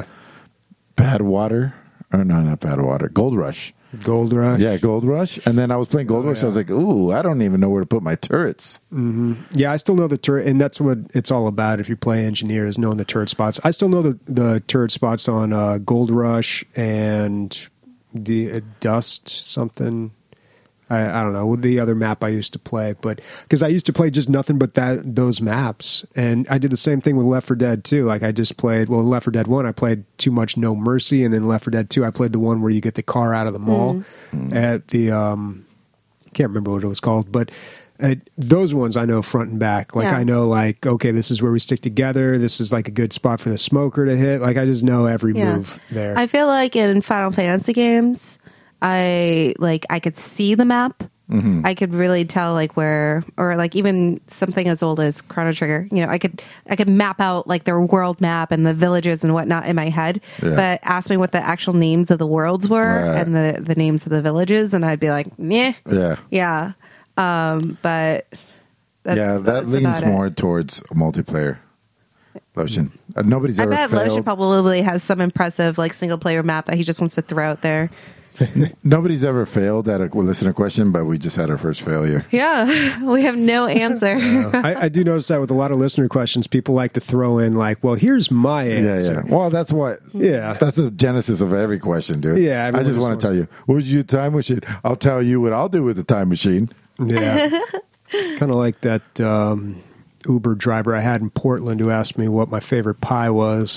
Badwater, or no, not Badwater, Gold Rush. Gold Rush. Yeah, Gold Rush. And then I was playing Gold Rush. yeah. I was like, ooh, I don't even know where to put my turrets. Yeah, I still know the turret, and that's what it's all about if you play engineer, is knowing the turret spots. I still know the turret spots on Gold Rush and the Dust something. I don't know, the other map I used to play, but because I used to play just nothing but those maps, and I did the same thing with Left 4 Dead 2. Like I just played, Left 4 Dead 1, I played too much No Mercy, and then Left 4 Dead 2, I played the one where you get the car out of the mall at the can't remember what it was called, but those ones I know front and back. Like I know, like, okay, this is where we stick together. This is like a good spot for the smoker to hit. Like I just know every move there. I feel like in Final Fantasy games, I could see the map. I could really tell like where, or like even something as old as Chrono Trigger. You know, I could map out like their world map and the villages and whatnot in my head. Yeah. But ask me what the actual names of the worlds were Right. and the names of the villages, and I'd be like, meh. Yeah. But that's that leans about it. more towards multiplayer. Lotion. Nobody's I ever bet failed. Lotion probably has some impressive like single player map that he just wants to throw out there. Nobody's ever failed at a listener question, but we just had our first failure. Yeah, we have no answer. I do notice that with a lot of listener questions, people like to throw in like, well, here's my answer. Yeah. Well, that's what. Yeah. That's the genesis of every question, dude. Yeah, I just everyone want just to tell you, what would you do with a time machine? I'll tell you what I'll do with the time machine. Yeah. Kind of like that Uber driver I had in Portland who asked me what my favorite pie was.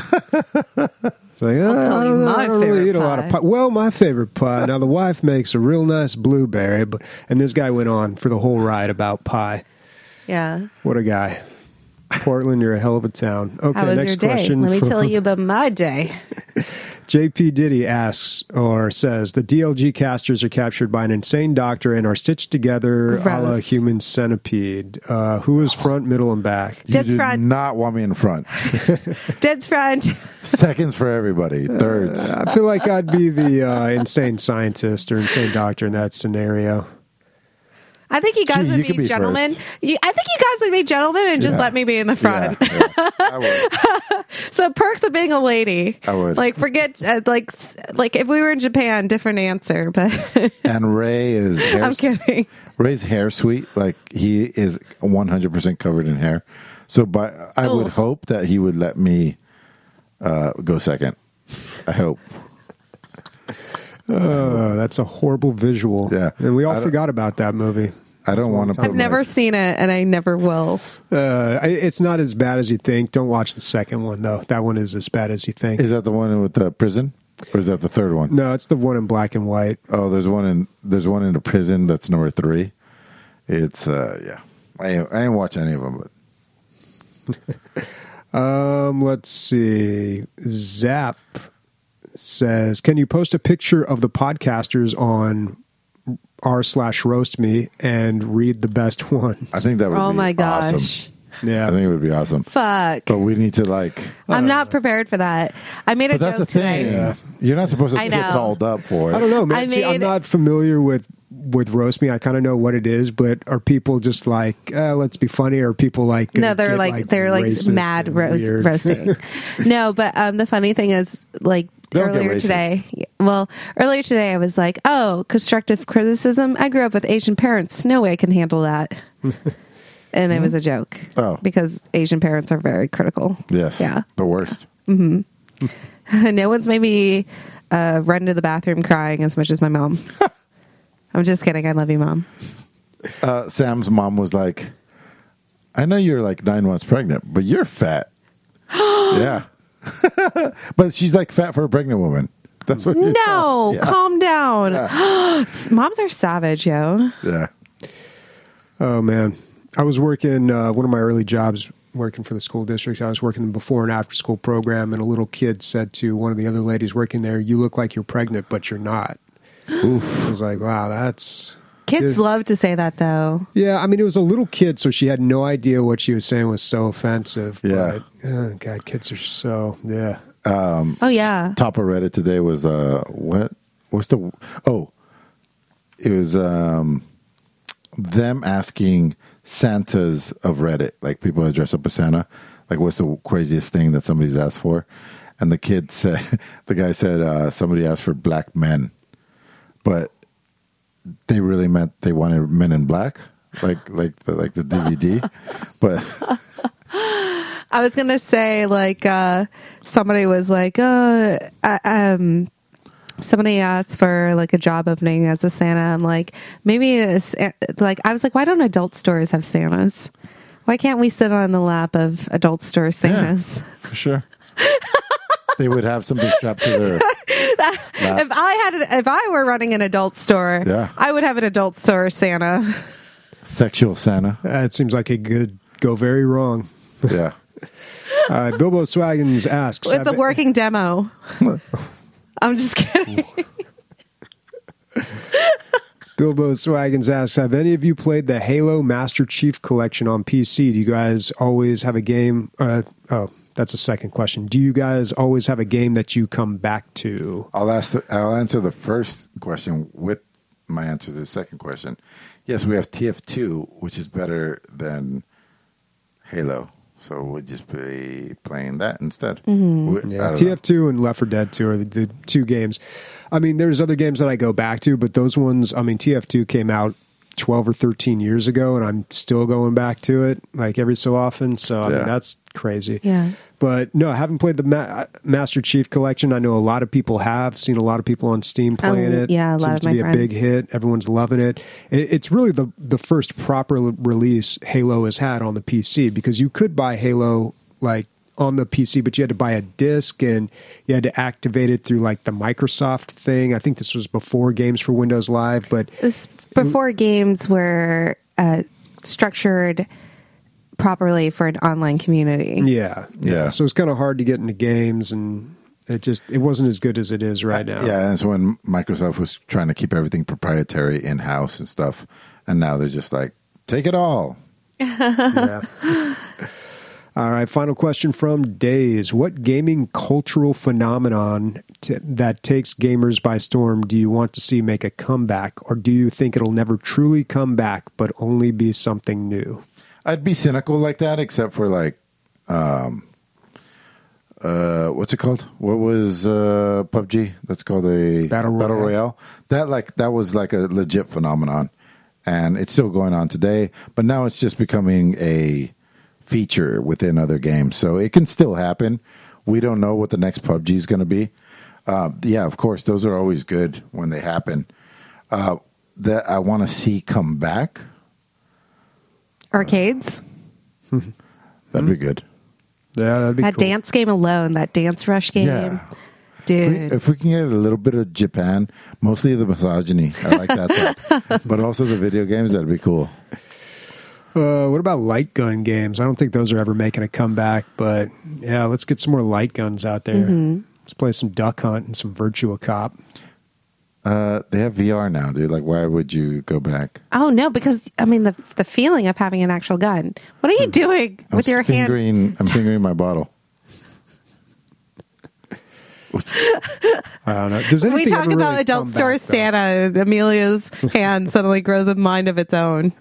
It's like, tell I you don't know, my I don't really favorite eat a lot of pie. pie. Well, my favorite pie. Now the wife makes a real nice blueberry, and this guy went on for the whole ride about pie. Yeah. What a guy. Portland, you're a hell of a town. Okay, How was next your day? question. Let me from- tell you about my day. JP Diddy asks or says the DLG casters are captured by an insane doctor and are stitched together a la Gross. human centipede. Who is front, middle, and back? You Dead's do front. not want me in front. Dead's front. Seconds for everybody. Thirds. I feel like I'd be the insane scientist or insane doctor in that scenario. I think you guys Gee, you would could be be gentlemen. first. I think you guys would be gentlemen and just Yeah. let me be in the front. Yeah. I would. So perks of being a lady. I would. Like forget like if we were in Japan, different answer. But And Ray is hair. I'm kidding. Ray's hair sweet. Like he is 100% covered in hair. So, I would hope that he would let me go second. I hope. That's a horrible visual. Yeah. And we I all don't- forgot about that movie. I don't want to. I've never seen it, and I never will. It's not as bad as you think. Don't watch the second one, though. That one is as bad as you think. Is that the one with the prison, or is that the third one? No, it's the one in black and white. Oh, there's one in the prison. That's number 3. It's yeah. I ain't watch any of them, but Let's see. Zap says, can you post a picture of the podcasters on r/roast me and read the best ones? I think that would Oh be my gosh. awesome. Yeah. I think it would be awesome. Fuck. But we need to like. I'm not prepared for that. I made a But that's the joke today. thing. You're not supposed to I get know. dolled up for it. I don't know, man. I See, I'm made- not familiar with roast me. I kind of know what it is, but are people just like, let's be funny? Or are people like, No, gonna they're get, like they're like racist mad and weird? roasting. No, but the funny thing is, like Don't get earlier racist. today. Well, earlier today, I was like, "Oh, constructive criticism. I grew up with Asian parents. No way I can handle that." And it was a joke. Oh. Because Asian parents are very critical. Yes. Yeah. The worst. No one's made me run to the bathroom crying as much as my mom. I'm just kidding. I love you, Mom. Sam's mom was like, I know you're like 9 months pregnant, but you're fat. Yeah. But she's like fat for a pregnant woman. That's what you No, Yeah. calm down. Moms are savage, yo. Yeah. Oh man, I was working one of my early jobs working for the school districts. I was working the before and after school program, and a little kid said to one of the other ladies working there, "You look like you're pregnant, but you're not." Oof. I was like, wow, that's... Kids love to say that, though. Yeah, I mean, it was a little kid, so she had no idea what she was saying was so offensive. Yeah. But, oh, God, kids are so... Yeah. Oh, yeah. Top of Reddit today was what's the... Oh, it was them asking Santas of Reddit, like people that dress up as Santa, like what's the craziest thing that somebody's asked for? And the guy said somebody asked for black men, but they really meant they wanted Men in Black, like the DVD. But I was gonna say somebody was like, somebody asked for like a job opening as a Santa. I'm like, maybe it's like, I was like, why don't adult stores have Santas? Why can't we sit on the lap of adult store Santas? yeah, for sure. They would have something strapped to their lap. If I were running an adult store, Yeah. I would have an adult store Santa. Sexual Santa. It seems like it could go very wrong. Yeah. All right, Bilbo Swaggins asks... It's a working demo. I'm just kidding. Bilbo Swaggins asks, have any of you played the Halo Master Chief Collection on PC? Do you guys always have a game... that's a second question. Do you guys always have a game that you come back to? I'll answer the first question with my answer to the second question. Yes, we have TF2, which is better than Halo. So we'll just be playing that instead. Mm-hmm. Yeah, TF2 and Left 4 Dead 2 are the two games. I mean, there's other games that I go back to, but those ones, I mean, TF2 came out 12 or 13 years ago, and I'm still going back to it, like every so often. So, I mean, that's crazy. Yeah. But no, I haven't played the Master Chief Collection. I know a lot of people have seen a lot of people on Steam playing it. Yeah, a lot Seems of my to be friends. a big hit. Everyone's loving it. It's really the first proper release Halo has had on the PC, because you could buy Halo like on the PC, but you had to buy a disc and you had to activate it through like the Microsoft thing. I think this was before games for Windows Live, but This before games were structured properly for an online community. Yeah. So it's kind of hard to get into games, and it wasn't as good as it is right now. Yeah, and so when Microsoft was trying to keep everything proprietary in-house and stuff, and now they're just like, take it all. Yeah. All right, final question from Days. What gaming cultural phenomenon that takes gamers by storm do you want to see make a comeback, or do you think it'll never truly come back but only be something new? I'd be cynical like that, except for like, what's it called? What was PUBG? That's called a Battle Royale. That was like a legit phenomenon, and it's still going on today. But now it's just becoming a feature within other games, so it can still happen. We don't know what the next PUBG is going to be. Yeah, of course, those are always good when they happen. That I want to see come back. Arcades. That'd be good. Yeah, that'd be That cool. dance game alone, that Dance Rush game. Yeah. Dude. If we can get a little bit of Japan, mostly the misogyny, I like that stuff. But also the video games, that'd be cool. What about light gun games? I don't think those are ever making a comeback, but yeah, let's get some more light guns out there. Let's play some Duck Hunt and some Virtua Cop. They have VR now, dude. Like, why would you go back? Oh no, because I mean the feeling of having an actual gun. What are you doing with your hand? I'm fingering my bottle. I don't know. Does When we anything talk ever about really adult come store back, though? Santa, Amelia's hand suddenly grows a mind of its own.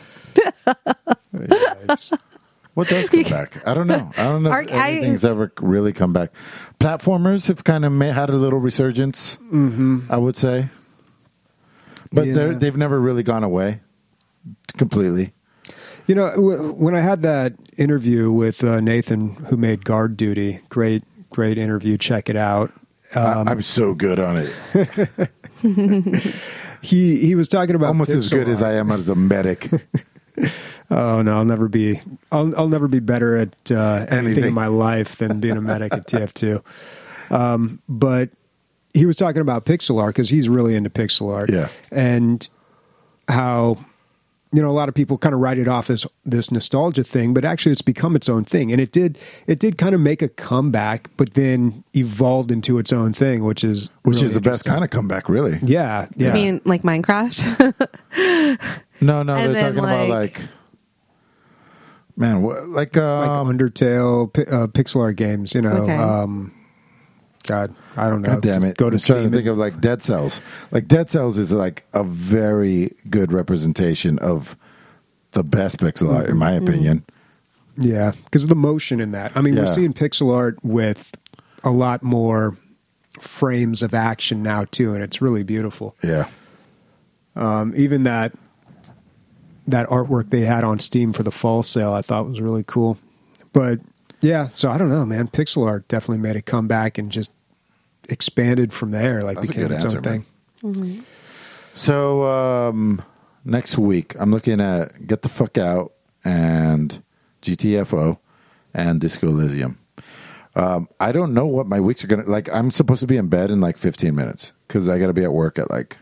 What does come back? I don't know. I don't know if anything's ever really come back. Platformers have kind of had a little resurgence, I would say. But they've never really gone away completely. You know, when I had that interview with Nathan, who made Guard Duty, great interview. Check it out. I'm so good on it. He was talking about Almost as good as I am as a medic. Oh no, I'll never be better at anything in my life than being a medic at TF2. But he was talking about pixel art because he's really into pixel art. Yeah. And how a lot of people kind of write it off as this nostalgia thing, but actually it's become its own thing. And it did kind of make a comeback, but then evolved into its own thing, which is really the best kind of comeback, really. Yeah. I mean, like Minecraft? No, And they're then, talking about like- man, like Undertale, pixel art games, Okay. God, I don't know. God damn Just it. Go to I'm trying Steam. to think of like Dead Cells. Like Dead Cells is like a very good representation of the best pixel art, in my opinion. Yeah, because of the motion in that. I mean, we're Yeah. seeing pixel art with a lot more frames of action now too, and it's really beautiful. Yeah. Even that artwork they had on Steam for the fall sale, I thought was really cool. But yeah, so I don't know, man. Pixel art definitely made a comeback and just expanded from there. Like That's a became good its own answer, thing. So next week, I'm looking at Get the Fuck Out and GTFO and Disco Elysium. I don't know what my weeks are going to... Like, I'm supposed to be in bed in like 15 minutes because I got to be at work at like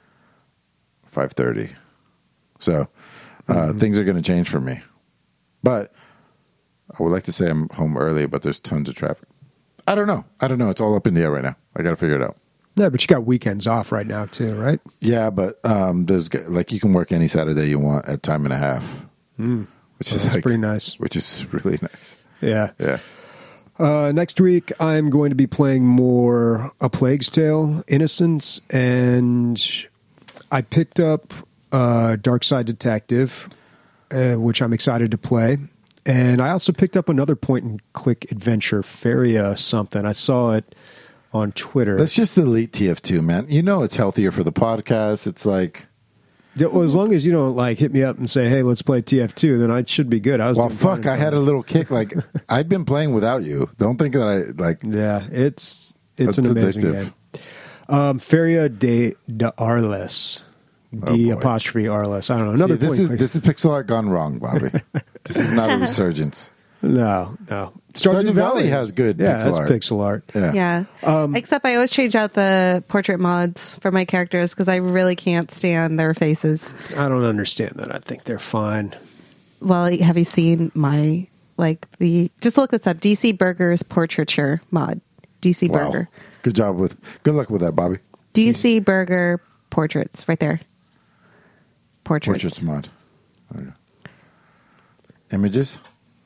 5:30. So things are going to change for me. But I would like to say I'm home early, but there's tons of traffic. I don't know. It's all up in the air right now. I got to figure it out. Yeah, but you got weekends off right now too, right? Yeah, but there's like you can work any Saturday you want at time and a half, which is That's like, pretty nice. Which is really nice. Yeah. Yeah. Next week, I'm going to be playing more A Plague's Tale: Innocence, and I picked up Dark Side Detective, which I'm excited to play. And I also picked up another point-and-click adventure, Feria something. I saw it on Twitter. Let's just delete TF2, man. You know it's healthier for the podcast. It's like... Well, as long as you don't like hit me up and say, "Hey, let's play TF2," then I should be good. I was Well, doing fine fuck, I until- had a little kick. Like, I've been playing without you. Don't think that I, like... Yeah, it's That's an amazing addictive. game. Feria de Arles. D Oh, boy. apostrophe Arles. I don't know. Another See, point. this is pixel art gone wrong, Bobby. This is not a resurgence. No. Stardew Valley has good yeah, pixel that's art. pixel art. Yeah. Yeah. Except I always change out the portrait mods for my characters because I really can't stand their faces. I don't understand that. I think they're fine. Well, have you seen my, just look this up, DC Burger's portraiture mod. DC Wow. Burger. Good luck with that, Bobby. DC Burger portraits, right there. Portraits. Mod. There you go. Images?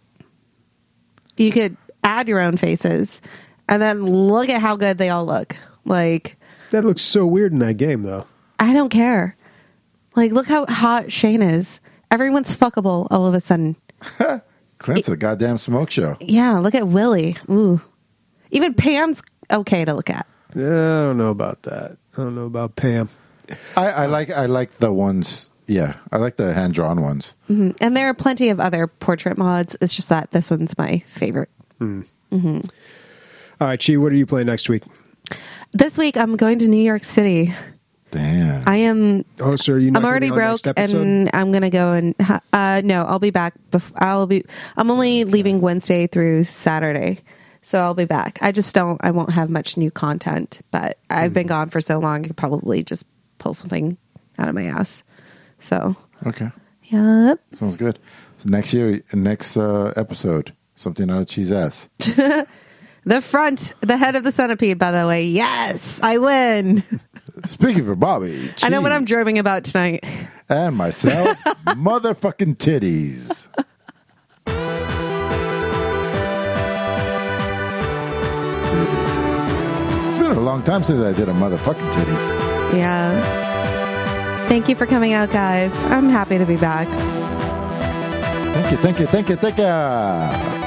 You could add your own faces and then look at how good they all look. Like, That looks so weird in that game, though. I don't care. Like, look how hot Shane is. Everyone's fuckable all of a sudden. Clint's a goddamn smoke show. Yeah, look at Willie. Ooh. Even Pam's okay to look at. Yeah, I don't know about that. I don't know about Pam. I like the ones. Yeah, I like the hand drawn ones. And there are plenty of other portrait mods. It's just that this one's my favorite. All right, Chi, what are you playing next week? This week, I'm going to New York City. Damn. I am. Oh, so are you not I'm gonna already be on broke, next episode? and I'm gonna go and no, I'll be back. I'm only leaving Wednesday through Saturday, so I'll be back. I won't have much new content, but I've been gone for so long. I could probably just pull something out of my ass. So, Okay. yep. Sounds good. So next episode, something out of Cheese ass. The head of the centipede, by the way. Yes, I win. Speaking for Bobby, I know what Chi, I'm dreaming about tonight. and myself, motherfucking titties. It's been a long time since I did a motherfucking titties. Yeah. Thank you for coming out, guys. I'm happy to be back. Thank you.